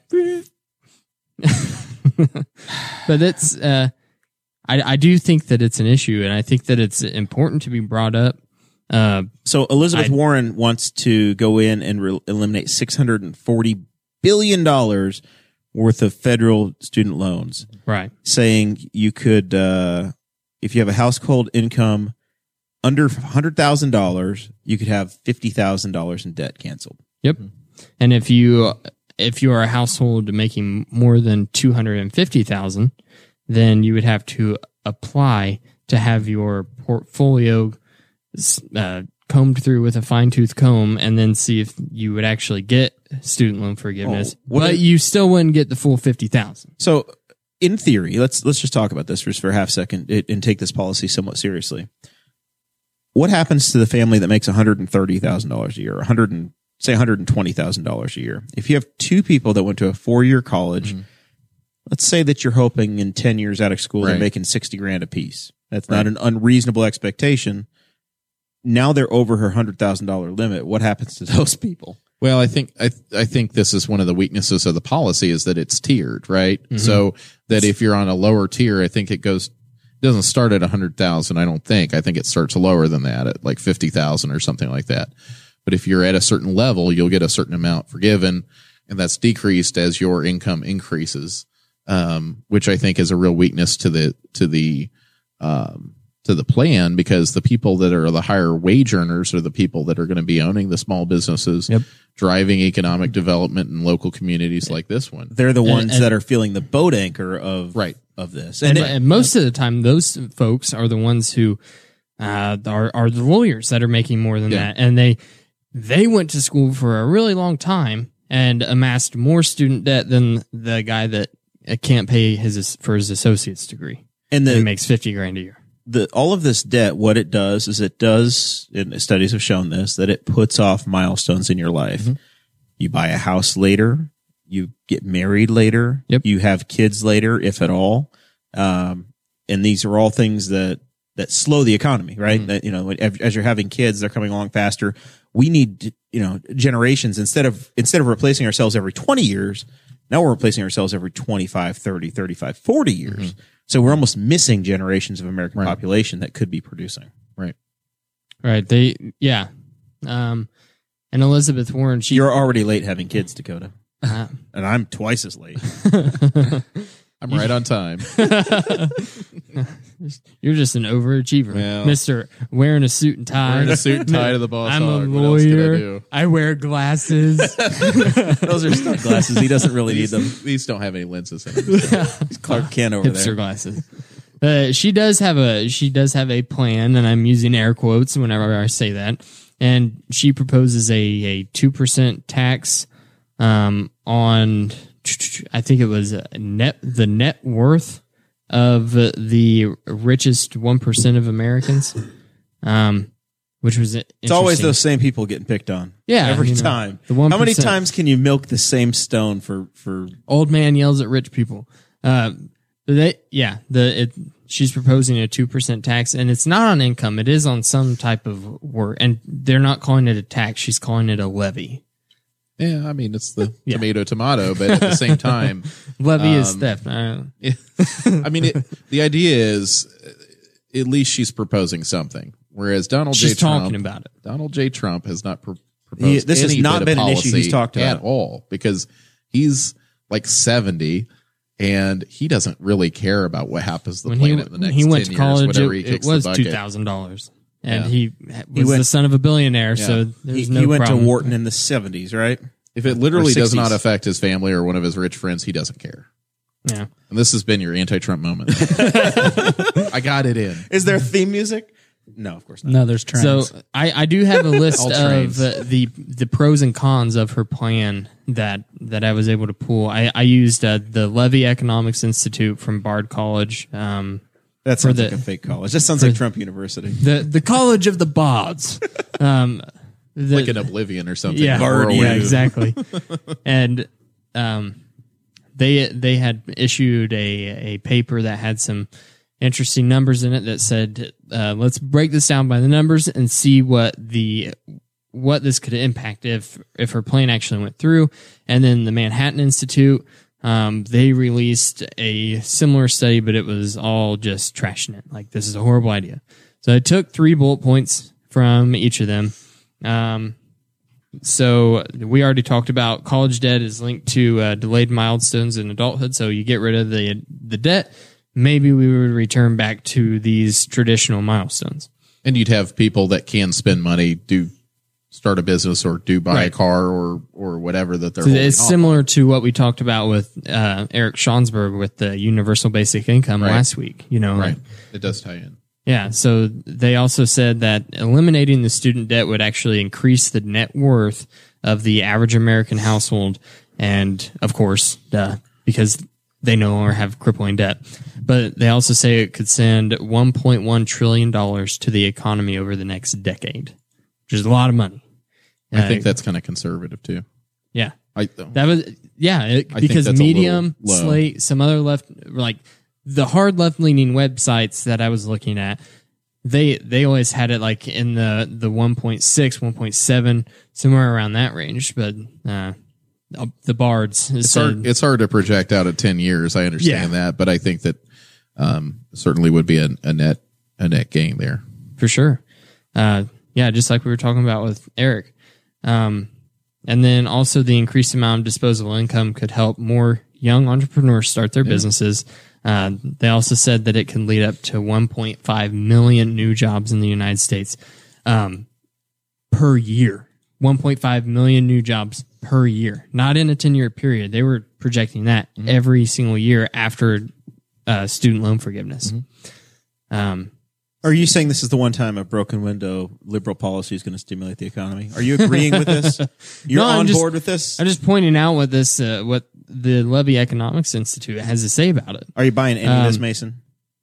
But it's, uh, I, I do think that it's an issue, and I think that it's important to be brought up. Uh, so Elizabeth I, Warren wants to go in and re- eliminate six hundred forty billion dollars worth of federal student loans. Right. Saying you could, uh, if you have a household income under one hundred thousand dollars, you could have fifty thousand dollars in debt canceled. Yep. And if you, if you are a household making more than two hundred fifty thousand dollars, then you would have to apply to have your portfolio uh, combed through with a fine-tooth comb, and then see if you would actually get student loan forgiveness. Oh, but it, you still wouldn't get the full fifty thousand dollars. So, in theory, let's let's just talk about this for, for a half second and take this policy somewhat seriously. What happens to the family that makes one hundred thirty thousand dollars a year, one hundred and say one hundred twenty thousand dollars a year? If you have two people that went to a four-year college, mm-hmm. let's say that you're hoping in ten years out of school right. they're making sixty grand a piece. That's right. Not an unreasonable expectation. Now they're over her one hundred thousand dollars limit. What happens to those people? Well, I think I I think this is one of the weaknesses of the policy is that it's tiered, right? Mm-hmm. So that if you're on a lower tier, I think it goes it doesn't start at one hundred thousand, I don't think. I think it starts lower than that at like fifty thousand or something like that. But if you're at a certain level, you'll get a certain amount forgiven, and that's decreased as your income increases. Um, which I think is a real weakness to the to the um, to the plan, because the people that are the higher wage earners are the people that are going to be owning the small businesses, yep. driving economic development in local communities like this one. They're the ones and, and, that are feeling the boat anchor of right. of this, and, and, it, and most of the time, those folks are the ones who uh, are are the lawyers that are making more than yeah. that, and they they went to school for a really long time and amassed more student debt than the guy that can't pay his for his associate's degree, and then makes fifty grand a year. The all of this debt, what it does is it does, and studies have shown this, that it puts off milestones in your life. Mm-hmm. You buy a house later, you get married later, yep. you have kids later, if at all, um, and these are all things that that slow the economy, right? Mm-hmm. That you know, as you're having kids, they're coming along faster. We need you know generations instead of instead of replacing ourselves every twenty years. Now we're replacing ourselves every twenty-five, thirty, thirty-five, forty years. Mm-hmm. So we're almost missing generations of American right. population that could be producing. Right. Right. They, yeah. Um, and Elizabeth Warren, she, You're already late having kids, Dakota. uh, And I'm twice as late. I'm right on time. you're just an overachiever. Well, Mister Wearing a suit and tie. Wearing a suit and tie to the boss I'm a hog. What else can I lawyer. do? I wear glasses. Those are stunt glasses. He doesn't really need them. These, these don't have any lenses in them. So. Clark Kent over Hipster there. glasses. Uh, she does have a she does have a plan, and I'm using air quotes whenever I say that. And she proposes a a two percent tax um, on, I think it was a net the net worth of the richest one percent of Americans, um, which was It's always those same people getting picked on. Yeah, every you know, time. the one How many percent. times can you milk the same stone for for? Old man yells at rich people. Uh, they, yeah, the it, she's proposing a two percent tax, and it's not on income. It is on some type of work, and they're not calling it a tax. She's calling it a levy. Yeah, I mean, it's the Yeah. tomato, tomato, but at the same time, Levy is Um, theft. Uh, I mean, it, the idea is uh, at least she's proposing something. Whereas Donald she's J. Trump, talking about it. Donald J. Trump has not pro- proposed He- this has any not bit been of an issue he's policy talked about. at all because he's like seventy and he doesn't really care about what happens to the When he planet in the next he went ten to college, years, whatever it, he it kicks was the two bucket. thousand dollars, and Yeah. he was went- the son of a billionaire. So Yeah. there's He, no he went problem. to Wharton in the seventies, right? If it literally Or does not sixties. affect his family or one of his rich friends, he doesn't care. Yeah. And this has been your anti-Trump moment. I got it in. Is there theme music? No, of course not. No, there's trains. So I, I do have a list All of trains. uh, the the pros and cons of her plan that that I was able to pull. I, I used uh, the Levy Economics Institute from Bard College, um, That sounds the- like a fake college. That sounds like Trump University. the the College of the Bards. Um, the, Like an Oblivion or something. yeah, Or yeah, Orwell. exactly. And um, they they had issued a a paper that had some interesting numbers in it that said, uh, let's break this down by the numbers and see what the what this could impact if if her plan actually went through. And then the Manhattan Institute, um, they released a similar study, but it was all just trashing it. Like, this is a horrible idea. So I took three bullet points from each of them. Um, so we already talked about college debt is linked to uh, delayed milestones in adulthood. So you get rid of the the debt. Maybe we would return back to these traditional milestones. And you'd have people that can spend money, do start a business or do buy a Right. car or or whatever that they're So holding it's off. similar to what we talked about with uh, Eric Schonsberg with the universal basic income Right. last week. You know, Right. like, It does tie in. yeah. So they also said that eliminating the student debt would actually increase the net worth of the average American household, and of course, uh, because they no longer have crippling debt. But they also say it could send one point one trillion dollars to the economy over the next decade, which is a lot of money. I Uh, think that's kind of conservative too. yeah. I, That was yeah, it, I think because that's a Medium, little low. Slate, some other left like the hard left leaning websites that I was looking at, they they always had it like in the the one point six, one point seven, somewhere around that range. But uh, the Bards it's said, hard. It's hard to project out at ten years. I understand Yeah. that, but I think that um, certainly would be a, a net a net gain there. for sure. Uh, yeah, just like we were talking about with Eric. Um, and then also the increased amount of disposable income could help more young entrepreneurs start their businesses. Uh, they also said that it can lead up to one point five million new jobs in the United States um, per year. one point five million new jobs per year, not in a ten-year period. They were projecting that every single year after uh, student loan forgiveness. Um, Are you saying this is the one time a broken window liberal policy is going to stimulate the economy? Are you agreeing with this? You're No, I'm on just- board with this? I'm just pointing out what this, uh, what the Levy Economics Institute has to say about it. Are you buying any of this, Um, Mason?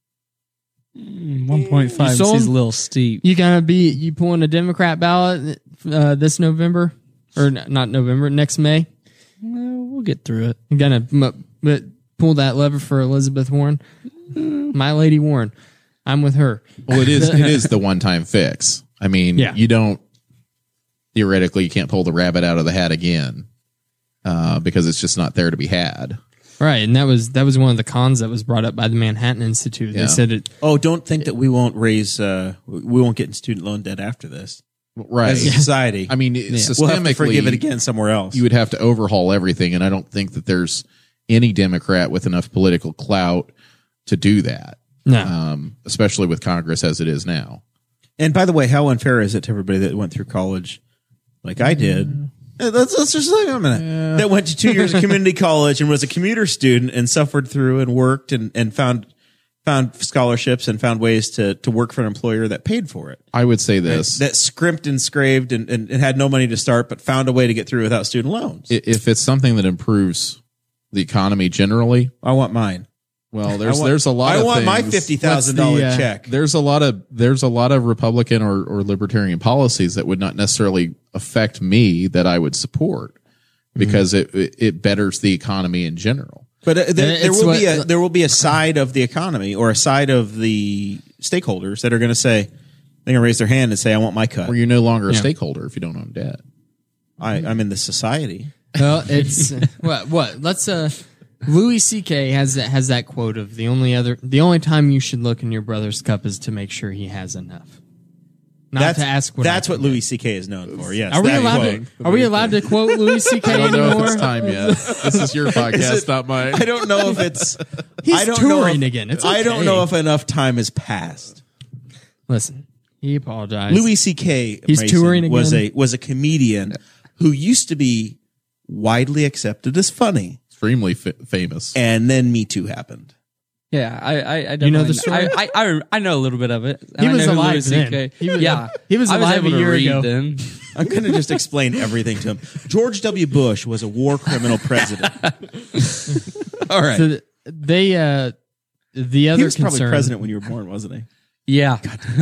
one point five You sold? seems a little steep. You gonna be you pulling a Democrat ballot uh, this November or n- not November, next May? Well, we'll get through it. You gonna m- m- pull that lever for Elizabeth Warren, my lady Warren? I'm with her. Well, it is. It is the one time fix. I mean, Yeah. you don't theoretically you can't pull the rabbit out of the hat again uh, because it's just not there to be had. Right, and that was that was one of the cons that was brought up by the Manhattan Institute. Yeah. They said it. Oh, don't think that we won't raise, uh, we won't get in student loan debt after this. Right. As a society, I mean, it- we'll have to systemically, forgive it again somewhere else. you would have to overhaul everything, and I don't think that there's any Democrat with enough political clout to do that. No, Um, especially with Congress as it is now. And by the way, how unfair is it to everybody that went through college like I did? Uh, Let's, let's just look a minute. That went to two years of community college and was a commuter student and suffered through and worked and, and found found scholarships and found ways to, to work for an employer that paid for it. I would say this. That scrimped and scraped and, and, and had no money to start, but found a way to get through without student loans. I- if it's something that improves the economy generally, I want mine. well, there's I want, there's a lot I of want things. my fifty thousand dollar What's the, uh, check. There's a lot of there's a lot of Republican or, or libertarian policies that would not necessarily affect me that I would support because it it, it betters the economy in general. But uh, there, It's there will be what- a there will be a side of the economy or a side of the stakeholders that are going to say they're going to raise their hand and say, "I want my cut. Where you're no longer a Yeah. stakeholder if you don't own debt. I, I'm in the society." well, it's what what. Let's uh, Louis C K has that has that quote of the only other the only time you should look in your brother's cup is to make sure he has enough. Not That's to ask what that's I what can Louis C K is known for. Yes, Are we that allowed quote. to? Are we allowed to quote Louis C K I don't know if anymore? it's time yet. This is your podcast, it- not mine. I don't know if it's. He's I don't know touring if- again. It's I don't okay. know if enough time has passed. Listen, he apologized. Louis C K He's Mason, touring was again. a was a comedian who used to be widely accepted as funny, Extremely fa- famous. and then Me Too happened. Yeah, I, I, I You know definitely- the story? I, I, I, I know a little bit of it. He I was know who alive Louis then. C K He was- yeah, he was I alive able a to year read ago. Then. I'm going to just explain everything to him. George W. Bush was a war criminal president. All right. So th- they uh, the other He was probably concern, president when you were born, wasn't he? Yeah,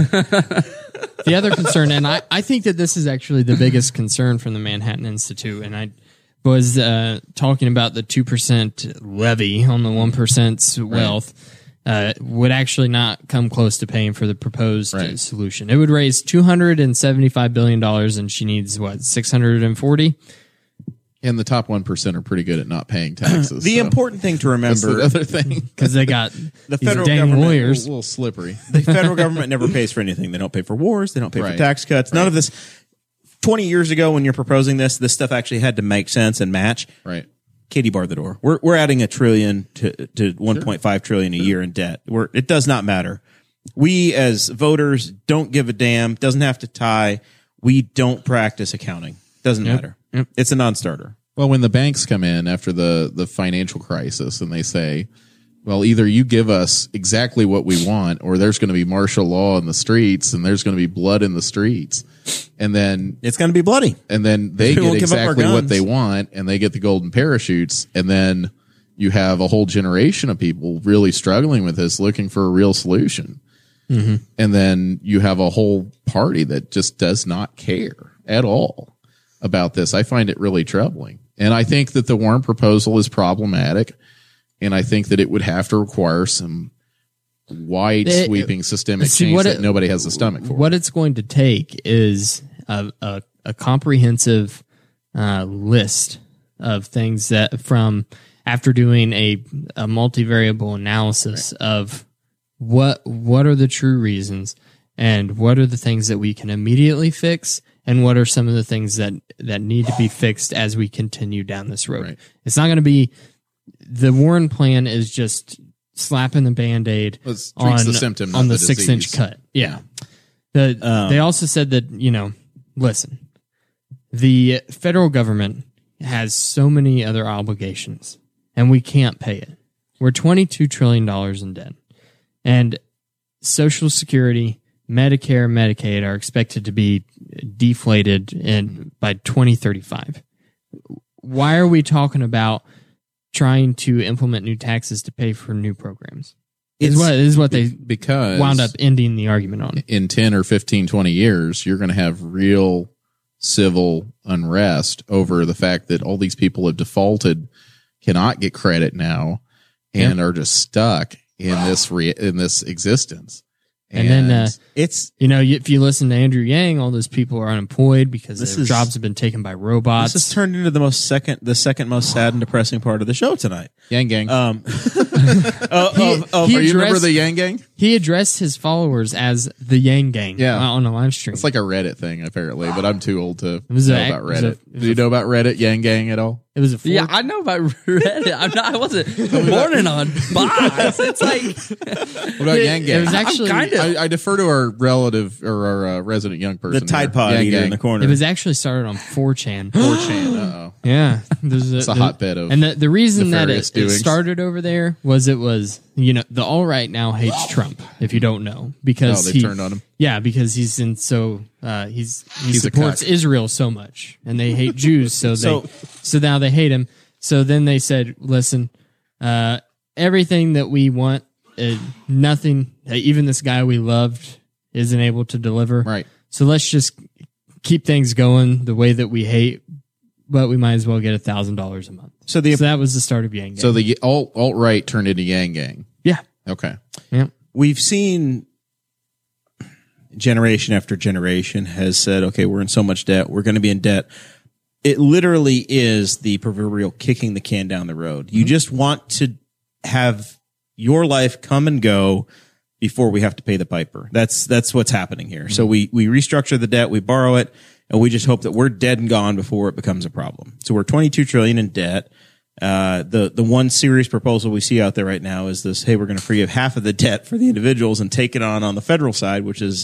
the other concern, and I, I think that this is actually the biggest concern from the Manhattan Institute, and I was uh, talking about the two percent levy on the one percent's wealth. Uh, would actually not come close to paying for the proposed uh, Right. solution. It would raise two hundred seventy-five billion dollars, and she needs, what, six hundred forty? And the top one percent are pretty good at not paying taxes. The so important thing to that's the remember, other thing. Because they got the these federal dang government, A lawyers. little slippery. the federal government never pays for anything. They don't pay for wars. They don't pay for Right. tax cuts. None of this. twenty years ago, when you're proposing this, this stuff actually had to make sense and match. Right. Katie barred the door. We're we're adding a trillion to to one point five trillion a year in debt. We're it does not matter. We as voters don't give a damn. Doesn't have to tie. We don't practice accounting. Doesn't matter. It's a non-starter. Well, when the banks come in after the, the financial crisis and they say, well, either you give us exactly what we want or there's going to be martial law in the streets and there's going to be blood in the streets. And then, It's going to be bloody. and then they We get won't give up our exactly what guns. they want and they get the golden parachutes. And then you have a whole generation of people really struggling with this, looking for a real solution. Mm-hmm. And then you have a whole party that just does not care at all about this. I find it really troubling. And I think that the Warren proposal is problematic. And I think that it would have to require some wide It- sweeping systemic see, change what that it- nobody has the stomach for. What it's going to take is a, a, a comprehensive uh, list of things that from after doing a, a multivariable analysis of what what are the true reasons and what are the things that we can immediately fix and what are some of the things that, that need to be fixed as we continue down this road. Right. It's not going to be the Warren plan is just slapping the Band-Aid Let's treat on the symptom, not on the, the six inch disease. cut. Yeah. The, Um, they also said that, you know, listen, the federal government has so many other obligations and we can't pay it. We're twenty-two trillion dollars in debt. And Social Security, Medicare, Medicaid are expected to be deflated in by twenty thirty-five. Why are we talking about trying to implement new taxes to pay for new programs? Is It's- what is what they because wound up ending the argument on. in ten or fifteen, twenty years, you're going to have real civil unrest over the fact that all these people have defaulted, cannot get credit now, and are just stuck in this re- in this existence. And, then, uh, It's you know, if you listen to Andrew Yang, all those people are unemployed because This their is- jobs have been taken by robots. this has turned into the most second, the second most sad and depressing part of the show tonight. Yang Gang. Um, uh, He- of- of- he Are you remember addressed- the Yang Gang? He addressed his followers as the Yang Gang Yeah. on a live stream. It's like a Reddit thing, apparly, but I'm too old to was know a- about it was Reddit. a- it was Do you know about Reddit, Yang Gang, at all? it was a four- Yeah, I know about Reddit. I'm not. I wasn't born on bots. It's like What about It- Yang it Gang? was actually- I'm kind of. I, I defer to our relative or our uh, resident young person. the Tide here. Pod Yang eater Gang. in the corner. It was actually started on four chan. four chan. Uh-oh. Yeah, there's It's a hotbed of and the, the reason that nefarious it, it doings. started over there was it was you know the alt right now hates Trump if you don't know Oh, because they he turned on him. yeah because he's in so uh, he's he He's a supports cuck. Israel so much and they hate Jews so they So- so now they hate him so then they said listen uh, everything that we want uh, nothing uh, even this guy we loved isn't able to deliver Right. so let's just keep things going the way that we hate. But we might as well get a thousand dollars a month. so the So that was the start of Yang Gang. So the alt alt right turned into Yang Gang. yeah, Okay. yeah. we've seen generation after generation has said, okay, we're in so much debt. We're going to be in debt. It literally is the proverbial kicking the can down the road. You just want to have your life come and go before we have to pay the piper. That's, that's what's happening here. So we, we restructure the debt, we borrow it, and we just hope that we're dead and gone before it becomes a problem. So we're twenty-two trillion in debt. Uh, the, the one serious proposal we see out there right now is this, hey, we're going to forgive half of the debt for the individuals and take it on on the federal side, which is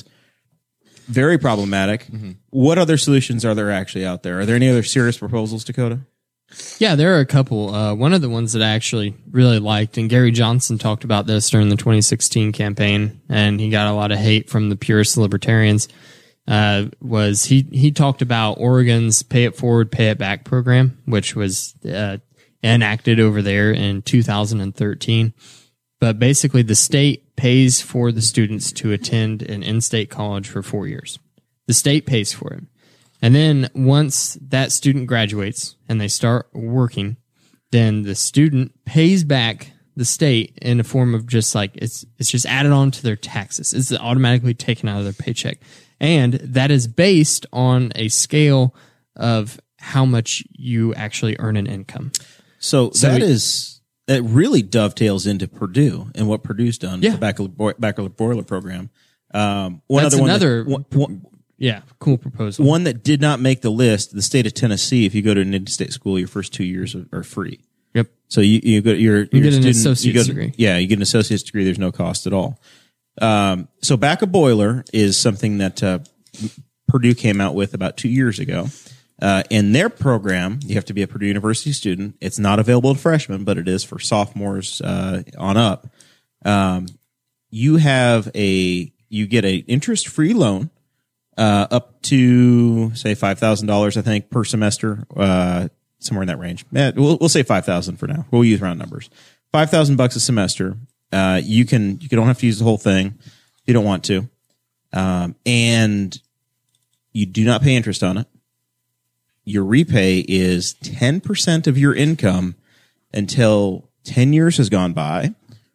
very problematic. What other solutions are there actually out there? Are there any other serious proposals, Dakota? Yeah, there are a couple. Uh, one of the ones that I actually really liked, and Gary Johnson talked about this during the twenty sixteen campaign, and he got a lot of hate from the purist libertarians, uh, was he, he talked about Oregon's Pay It Forward, Pay It Back program, which was uh, enacted over there in two thousand thirteen. But basically, the state pays for the students to attend an in-state college for four years. The state pays for it. And then once that student graduates and they start working, then the student pays back the state in the form of just like it's it's just added on to their taxes. It's automatically taken out of their paycheck. And that is based on a scale of how much you actually earn in income. So, So that we- is that really dovetails into Purdue and what Purdue's done Yeah. with the bachelor, boi- bachelor boiler program. Um, one That's other one another that, one, one, yeah, cool proposal. one that did not make the list, the state of Tennessee, if you go to an in-state school, your first two years are, are free. Yep. So you, you go, you're, You you're get an student, associate's you go to- degree. Yeah, you get an associate's degree. There's no cost at all. Um, so back a boiler is something that, uh, Purdue came out with about two years ago. Uh, in their program, you have to be a Purdue University student. It's not available to freshmen, but it is for sophomores, uh, on up. Um, you have a, you get a interest free loan, uh, up to say five thousand dollars, I think, per semester, uh, somewhere in that range. Eh, We'll, we'll say five thousand for now. We'll use round numbers. five thousand bucks a semester. Uh, you can, you don't have to use the whole thing if you don't want to. Um, and you do not pay interest on it. Your repay is ten percent of your income until ten years has gone by,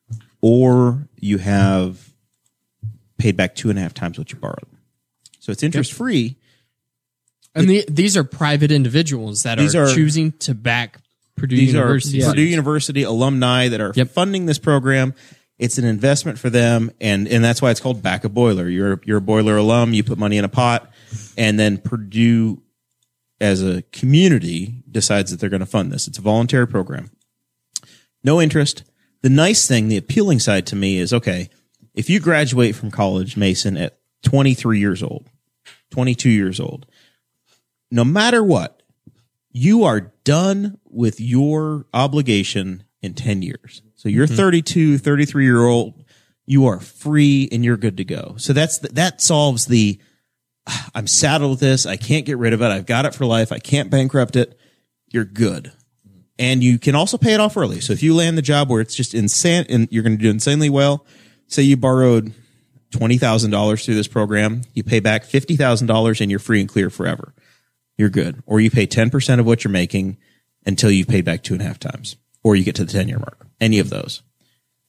or you have paid back two and a half times what you borrowed. So it's interest free. And the, these are private individuals that These are, are- choosing to back Purdue These University. are Purdue University alumni that are Yep. funding this program. It's an investment for them, and and that's why it's called Back a Boiler. You're you're a boiler alum. You put money in a pot, and then Purdue, as a community, decides that they're going to fund this. It's a voluntary program, no interest. The nice thing, the appealing side to me is, okay, if you graduate from college, Mason, at twenty-three years old, twenty-two years old, no matter what, you are done with your obligation in ten years. So you're thirty-two, thirty-three year old, you are free and you're good to go. So that's, the, that solves the, I'm saddled with this. I can't get rid of it. I've got it for life. I can't bankrupt it. You're good. And you can also pay it off early. So if you land the job where it's just insane and you're going to do insanely well, say you borrowed twenty thousand dollars through this program, you pay back fifty thousand dollars and you're free and clear forever. You're good. Or you pay ten percent of what you're making until you've paid back two and a half times, or you get to the ten year mark. Any of those.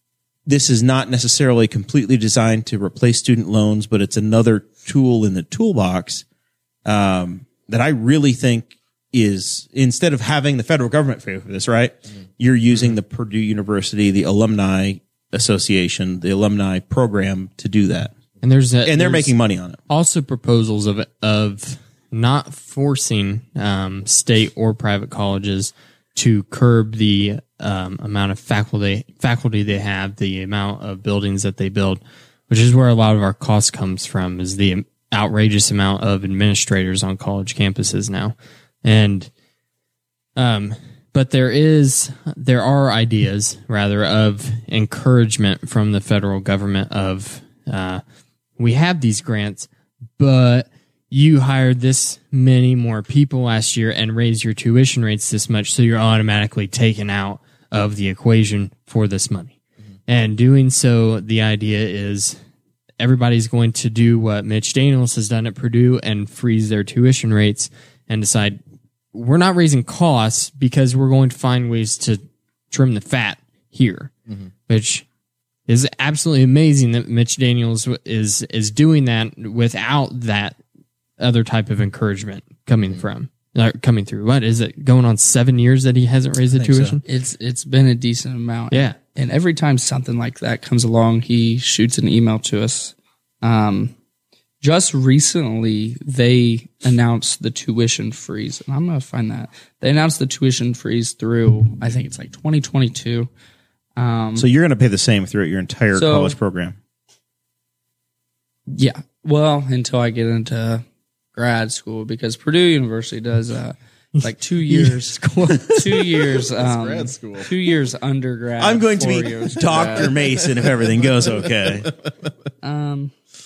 this is not necessarily completely designed to replace student loans, but it's another tool in the toolbox um, that I really think is, instead of having the federal government pay for this, right? Mm-hmm. You're using the Purdue University, the Alumni Association, the alumni program to do that. And there's a, and they're there's making money on it. Also proposals of of not forcing um, state or private colleges to curb the um, amount of faculty faculty they have, the amount of buildings that they build, which is where a lot of our cost comes from, is the outrageous amount of administrators on college campuses now. And um but there is there are ideas rather of encouragement from the federal government of uh we have these grants, but you hired this many more people last year and raised your tuition rates this much, so you're automatically taken out of the equation for this money. Mm-hmm. And doing so, the idea is everybody's going to do what Mitch Daniels has done at Purdue and freeze their tuition rates and decide we're not raising costs because we're going to find ways to trim the fat here, mm-hmm. which is absolutely amazing that Mitch Daniels is is doing that without that other type of encouragement coming from uh, coming through. What is it going on seven years that he hasn't raised the tuition? So. It's it's been a decent amount. Yeah, and every time something like that comes along, he shoots an email to us. Um, just recently, they announced the tuition freeze, and I'm gonna find that they announced the tuition freeze through I think it's like twenty twenty-two. Um, so you're going to pay the same throughout your entire so, college program. Yeah, well, until I get into grad school, because Purdue University does uh, like two years, two years, um, grad school. two years undergrad. I'm going to four be years Doctor grad. Mason if everything goes okay. Um,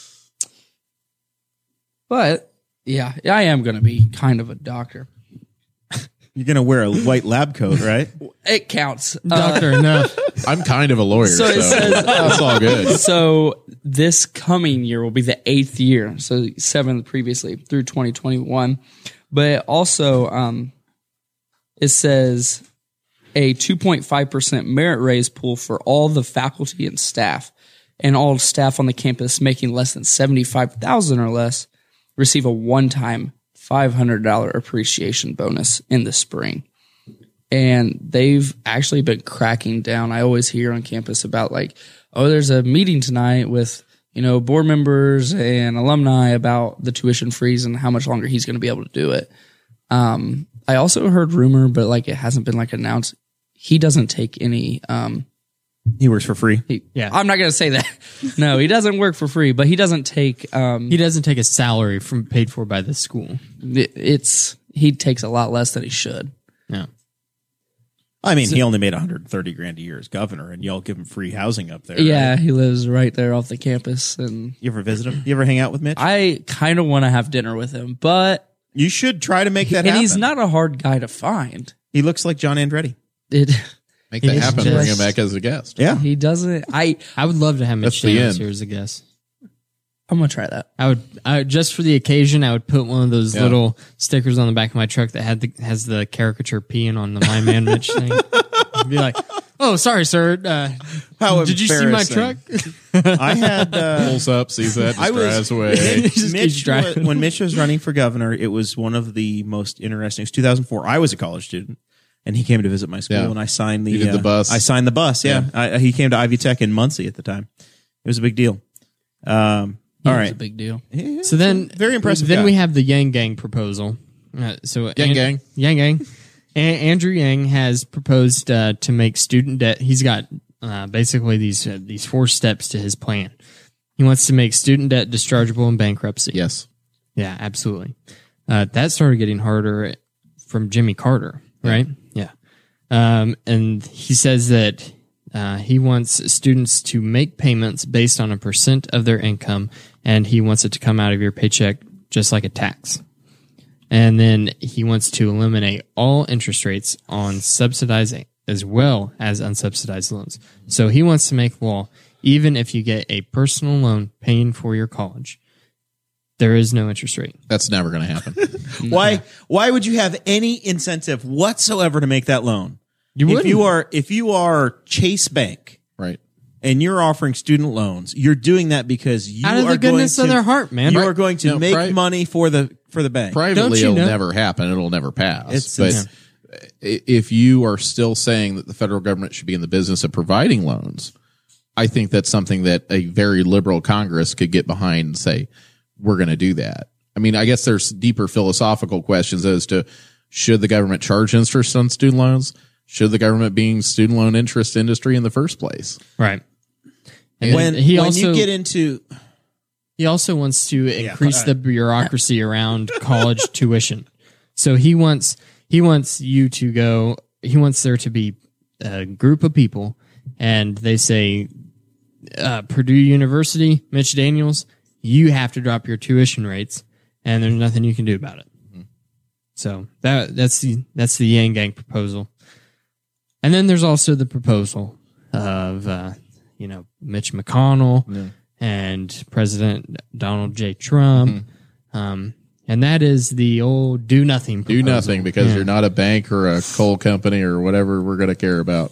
but yeah, I am going to be kind of a doctor. You're going to wear a white lab coat, right? It counts. Doctor enough. I'm kind of a lawyer, so, So it says, uh, it's all good. So this coming year will be the eighth year, so seventh previously through twenty twenty-one. But also, um, it says a two point five percent merit raise pool for all the faculty and staff, and all staff on the campus making less than seventy-five thousand dollars or less receive a one-time five hundred dollars appreciation bonus in the spring. And they've actually been cracking down. I always hear on campus about like, oh, there's a meeting tonight with, you know, board members and alumni about the tuition freeze and how much longer he's going to be able to do it. Um, I also heard rumor, but like it hasn't been like announced. He doesn't take any, um, He works for free. he, Yeah. I'm not going to say that. No, he doesn't work for free, but he doesn't take, um, He doesn't take a salary from paid for by the school. it- it's, he takes a lot less than he should. Yeah. I mean, he only made one hundred thirty grand a year as governor, and y'all give him free housing up there. Yeah, right? he lives right there off the campus, and You ever visit him? You ever hang out with Mitch? I kind of want to have dinner with him, but you should try to make that and happen. he's not a hard guy to find. He looks like John Andretti. It Make that It is happen. Bring him just- back as a guest. Yeah. he doesn't. I I would love to have Mitch That's the Daniels end. here as a guest. I'm gonna try that. I would, I would just for the occasion, I would put one of those Yeah. little stickers on the back of my truck that had the has the caricature peeing on the My Man Mitch thing. I'd be like, "Oh, sorry, sir. Uh, How did you see my truck?" embarrassing. I had uh, Pulls up, sees that, just I was drives away. He just keeps Mitch, driving. when Mitch was running for governor, it was one of the most interesting. It was two thousand four. I was a college student, and he came to visit my school, Yeah. and I signed the, You did the uh, bus. I signed the bus. Yeah, I, he came to Ivy Tech in Muncie at the time. It was a big deal. Um, He all was right, a big deal. Yeah, So then, very impressive. Then guy. we have the Yang Gang proposal. Uh, so Yang Gang. Yang Gang, A- Andrew Yang has proposed uh, to make student debt. He's got uh, basically these uh, these four steps to his plan. He wants to make student debt dischargeable in bankruptcy. Yes. Yeah, absolutely. Uh, that started getting harder from Jimmy Carter, right? Yeah. Um, and he says that uh, he wants students to make payments based on a percent of their income, and he wants it to come out of your paycheck just like a tax. And then he wants to eliminate all interest rates on subsidized as well as unsubsidized loans. So he wants to make law, even if you get a personal loan paying for your college, there is no interest rate. That's never going to happen. why why would you have any incentive whatsoever to make that loan? You if wouldn't. you are if you are Chase Bank Right. and you're offering student loans, you're doing that because you Out of are the goodness going of to, their heart, man. You Right. are going to No, make pri- money for the for the bank. Privately, you it'll know- never happen. It'll never pass. It's- but it's- i- if you are still saying that the federal government should be in the business of providing loans, I think that's something that a very liberal Congress could get behind and say, we're going to do that. I mean, I guess there's deeper philosophical questions as to should the government charge interest on student loans? Should the government be in student loan interest industry in the first place? Right. And When he when also you get into he also wants to increase all the bureaucracy around college tuition. So he wants he wants you to go. He wants there to be a group of people, and they say, uh, Purdue University, Mitch Daniels, you have to drop your tuition rates, and there's nothing you can do about it. Mm-hmm. So that that's the that's the Yang Gang proposal. And then there's also the proposal of, uh, you know, Mitch McConnell yeah. and President Donald J. Trump. Mm-hmm. Um, and that is the old do nothing proposal. Do nothing because yeah. you're not a bank or a coal company or whatever we're going to care about.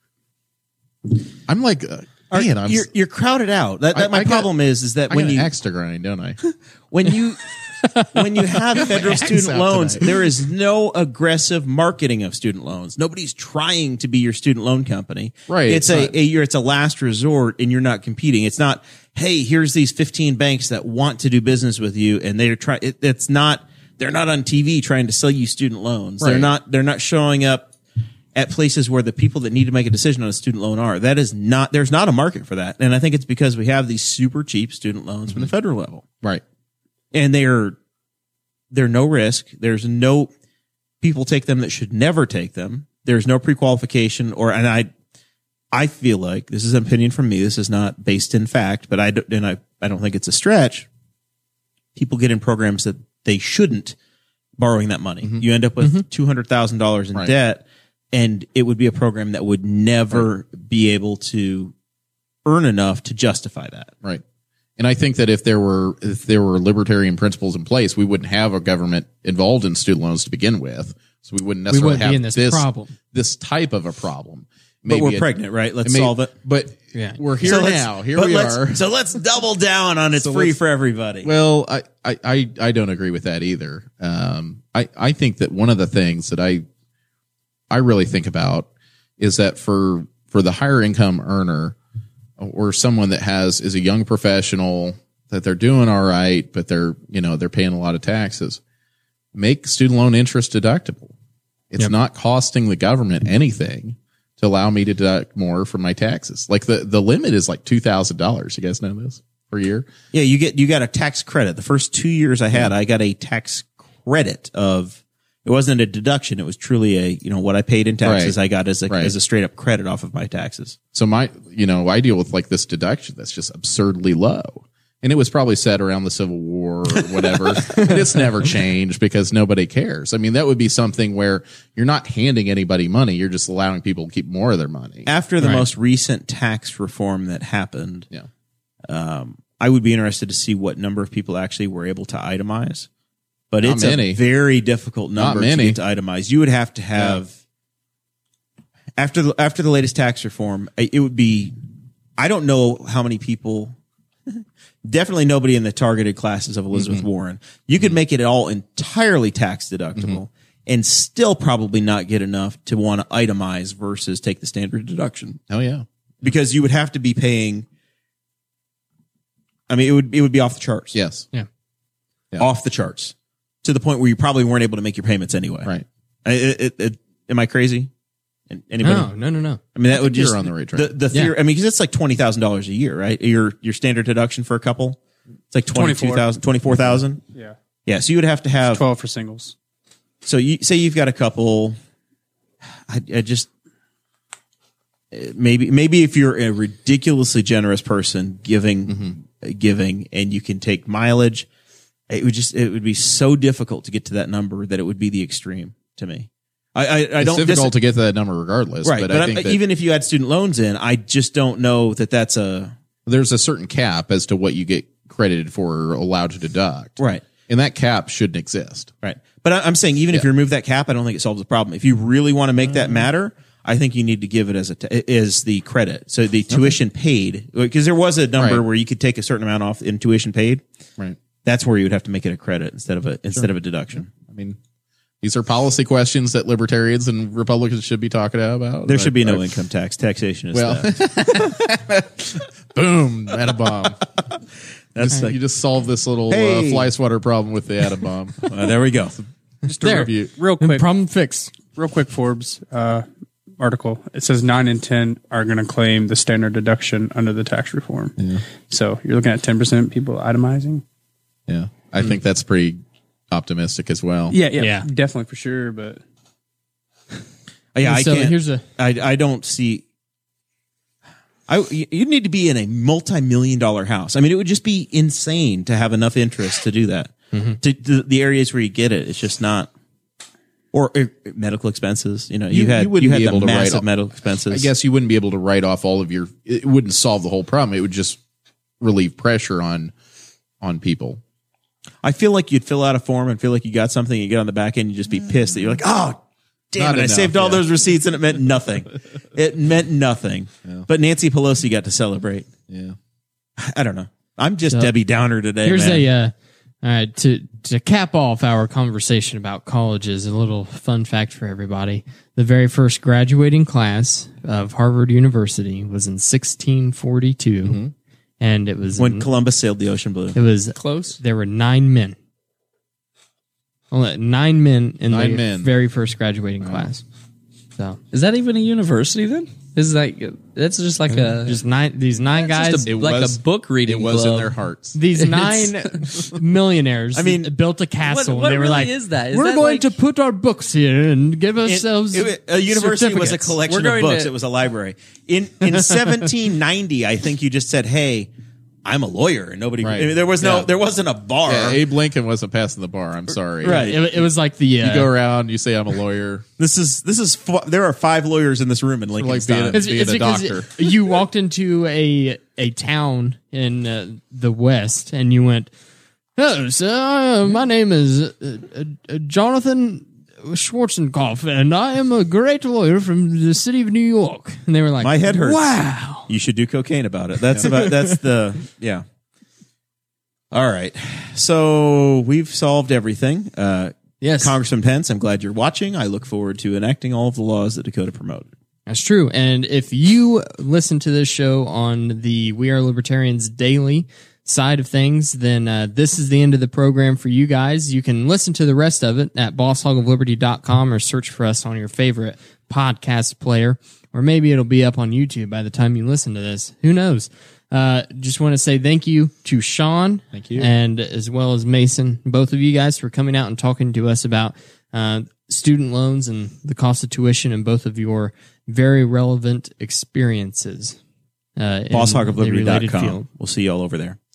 I'm like, uh, Are, man, I'm, you're you're crowded out. That, that I- my I got- problem is is that I when got you an axe to grind, don't I? when you when you have federal axe student out loans, tonight. there is no aggressive marketing of student loans. Nobody's trying to be your student loan company. Right, It's, it's a, not- a you're, it's a last resort, and you're not competing. It's not, hey, here's these fifteen banks that want to do business with you, and they're trying. It, it's not. They're not on T V trying to sell you student loans. They're Right. not. They're not showing up at places where the people that need to make a decision on a student loan are. That is not. There's not a market for that, and I think it's because we have these super cheap student loans from the federal level. Right. And they're they're no risk. There's no people take them that should never take them. There's no pre-qualification or and I I feel like this is an opinion from me. This is not based in fact, but I don't, and I I don't think it's a stretch. People get in programs that they shouldn't borrowing that money. Mm-hmm. You end up with two hundred thousand dollars in Right. debt, and it would be a program that would never be able to earn enough to justify that. Right. And I think that if there were if there were libertarian principles in place, we wouldn't have a government involved in student loans to begin with. So we wouldn't necessarily wouldn't be have in this problem. this type of a problem. But Maybe we're a- pregnant, right? Let's may- solve it. But Yeah. we're here So let's- now. Here but we let's- are. So let's double down on it's So free let's- for everybody. Well, I, I, I, I don't agree with that either. Um, I, I think that one of the things that I, I really think about is that for, for the higher income earner or someone that has, is a young professional that they're doing all right, but they're, you know, they're paying a lot of taxes, make student loan interest deductible. It's Yep. not costing the government anything to allow me to deduct more from my taxes. Like the, the limit is like two thousand dollars. You guys know this per year? Yeah, you get you got a tax credit. The first two years I had, I got a tax credit of. It wasn't a deduction. It was truly a you know what I paid in taxes. Right. I got as a Right. as a straight up credit off of my taxes. So my, you know, I deal with like this deduction that's just absurdly low. And it was probably set around the Civil War or whatever. And it's never changed because nobody cares. I mean, that would be something where you're not handing anybody money. You're just allowing people to keep more of their money. After the Right. most recent tax reform that happened, Yeah. um, I would be interested to see what number of people actually were able to itemize. But Not it's many. a very difficult number to many. get to itemize. You would have to have after the after the latest tax reform. It would be. I don't know how many people. Definitely nobody in the targeted classes of Elizabeth Mm-hmm. Warren. You could make it all entirely tax deductible Mm-hmm. and still probably not get enough to want to itemize versus take the standard deduction Oh, yeah. because you would have to be paying. I mean, it would it would be off the charts. Yes. Yeah. Yeah. Off the charts to the point where you probably weren't able to make your payments anyway. Right. I- It, it, it, am I crazy? And Anybody? No, no, no, no. I mean, that would you're just on the right track. The, the Yeah. theory, I mean, because it's like twenty thousand dollars a year, right? Your your standard deduction for a couple, it's like twenty-two thousand, twenty-four thousand. Yeah. Yeah, so you would have to have. twelve for singles. So you say you've got a couple. I, I just uh, maybe maybe if you're a ridiculously generous person giving Mm-hmm. uh, giving and you can take mileage, it would just it would be so difficult to get to that number that it would be the extreme to me. I I, I It's don't difficult dis- to get to that number regardless. right, But, but, I I think that even if you add student loans in, I just don't know that that's a there's a certain cap as to what you get credited for or allowed to deduct. right. And that cap shouldn't exist. Right. But I- I'm saying even if you remove that cap, I don't think it solves the problem. If you really want to make that matter, I think you need to give it as a t- is the credit. So the tuition paid, because there was a number Right. where you could take a certain amount off in tuition paid. Right. That's where you would have to make it a credit instead of a instead of a deduction. I mean, these are policy questions that libertarians and Republicans should be talking about. There should be no I- income tax. Taxation is Well, theft. boom, atom bomb. That's You like, just solve this little Hey. uh, fly swatter problem with the atom bomb. uh, there we go. Just a There. real, real quick, Problem fixed. real quick Forbes uh, article. It says nine in ten are going to claim the standard deduction under the tax reform. So you're looking at ten percent people itemizing. Yeah, I think that's pretty optimistic as well. Yeah, yeah, Yeah. definitely for sure. But Yeah, I so can't. here's a I I don't see. I you need to be in a multi-million dollar house. I mean, it would just be insane to have enough interest to do that. Mm-hmm. To, to the areas where you get it, it's just not. Or uh, medical expenses. You know, you, You- had you you, wouldn't had be the able to write massive off- medical expenses. I guess you wouldn't be able to write off all of your. It wouldn't solve the whole problem. It would just relieve pressure on on people. I feel like you'd fill out a form and feel like you got something. You get on the back end, you just be pissed that you're like, oh, damn Not it! I enough, saved all yeah. those receipts and it meant nothing. It meant nothing. But Nancy Pelosi got to celebrate. Yeah. I don't know. I'm just Debbie Downer today. Here's man. a uh, all right to to cap off our conversation about colleges. A little fun fact for everybody: the very first graduating class of Harvard University was in sixteen forty-two, and it was when in- Columbus sailed the ocean blue. it was Close. there were nine men. Only nine men in Nine the men. very first graduating class. So Is that even a university then? Is like that's just like a just nine these nine guys. just a, It like was- a book reading It was in club. their hearts. These nine millionaires, I mean, mean, built a castle. what and they were really like, is that? Is "We're that going like- to put our books here and give It- ourselves." it- a university was a certificates." collection We're of going books. to- It was a library. In in seventeen ninety, I think you just said, "Hey, I'm a lawyer," and nobody. Right. I mean, there was no. Yeah. There wasn't a bar. Yeah, Abe Lincoln wasn't passing the bar. I'm sorry. Right. It, it was like the uh, You go around, you say I'm a lawyer. This is this is. f- There are five lawyers in this room in Lincoln's like being time. a- It's, being it's a because doctor. you walked into a a town in uh, the West and you went, "Hello, sir. My name is uh, uh, uh, Jonathan Schwarzenkopf, and I am a great lawyer from the city of New York." And they were like, My head hurts. Wow. You should do cocaine about it. That's about. That's the yeah. All right. So we've solved everything. Uh, Yes. Congressman Pence, I'm glad you're watching. I look forward to enacting all of the laws that Dakota promoted. That's true. And if you listen to this show on the We Are Libertarians Daily side of things, then uh, this is the end of the program for you guys. You can listen to the rest of it at boss hog of liberty dot com or search for us on your favorite podcast player, or maybe it'll be up on YouTube by the time you listen to this. Who knows? Uh, just want to say thank you to Sean. Thank you. And as well as Mason, both of you guys for coming out and talking to us about uh, student loans and the cost of tuition and both of your very relevant experiences. Uh, in boss hog of the liberty dot related com. field. We'll see you all over there.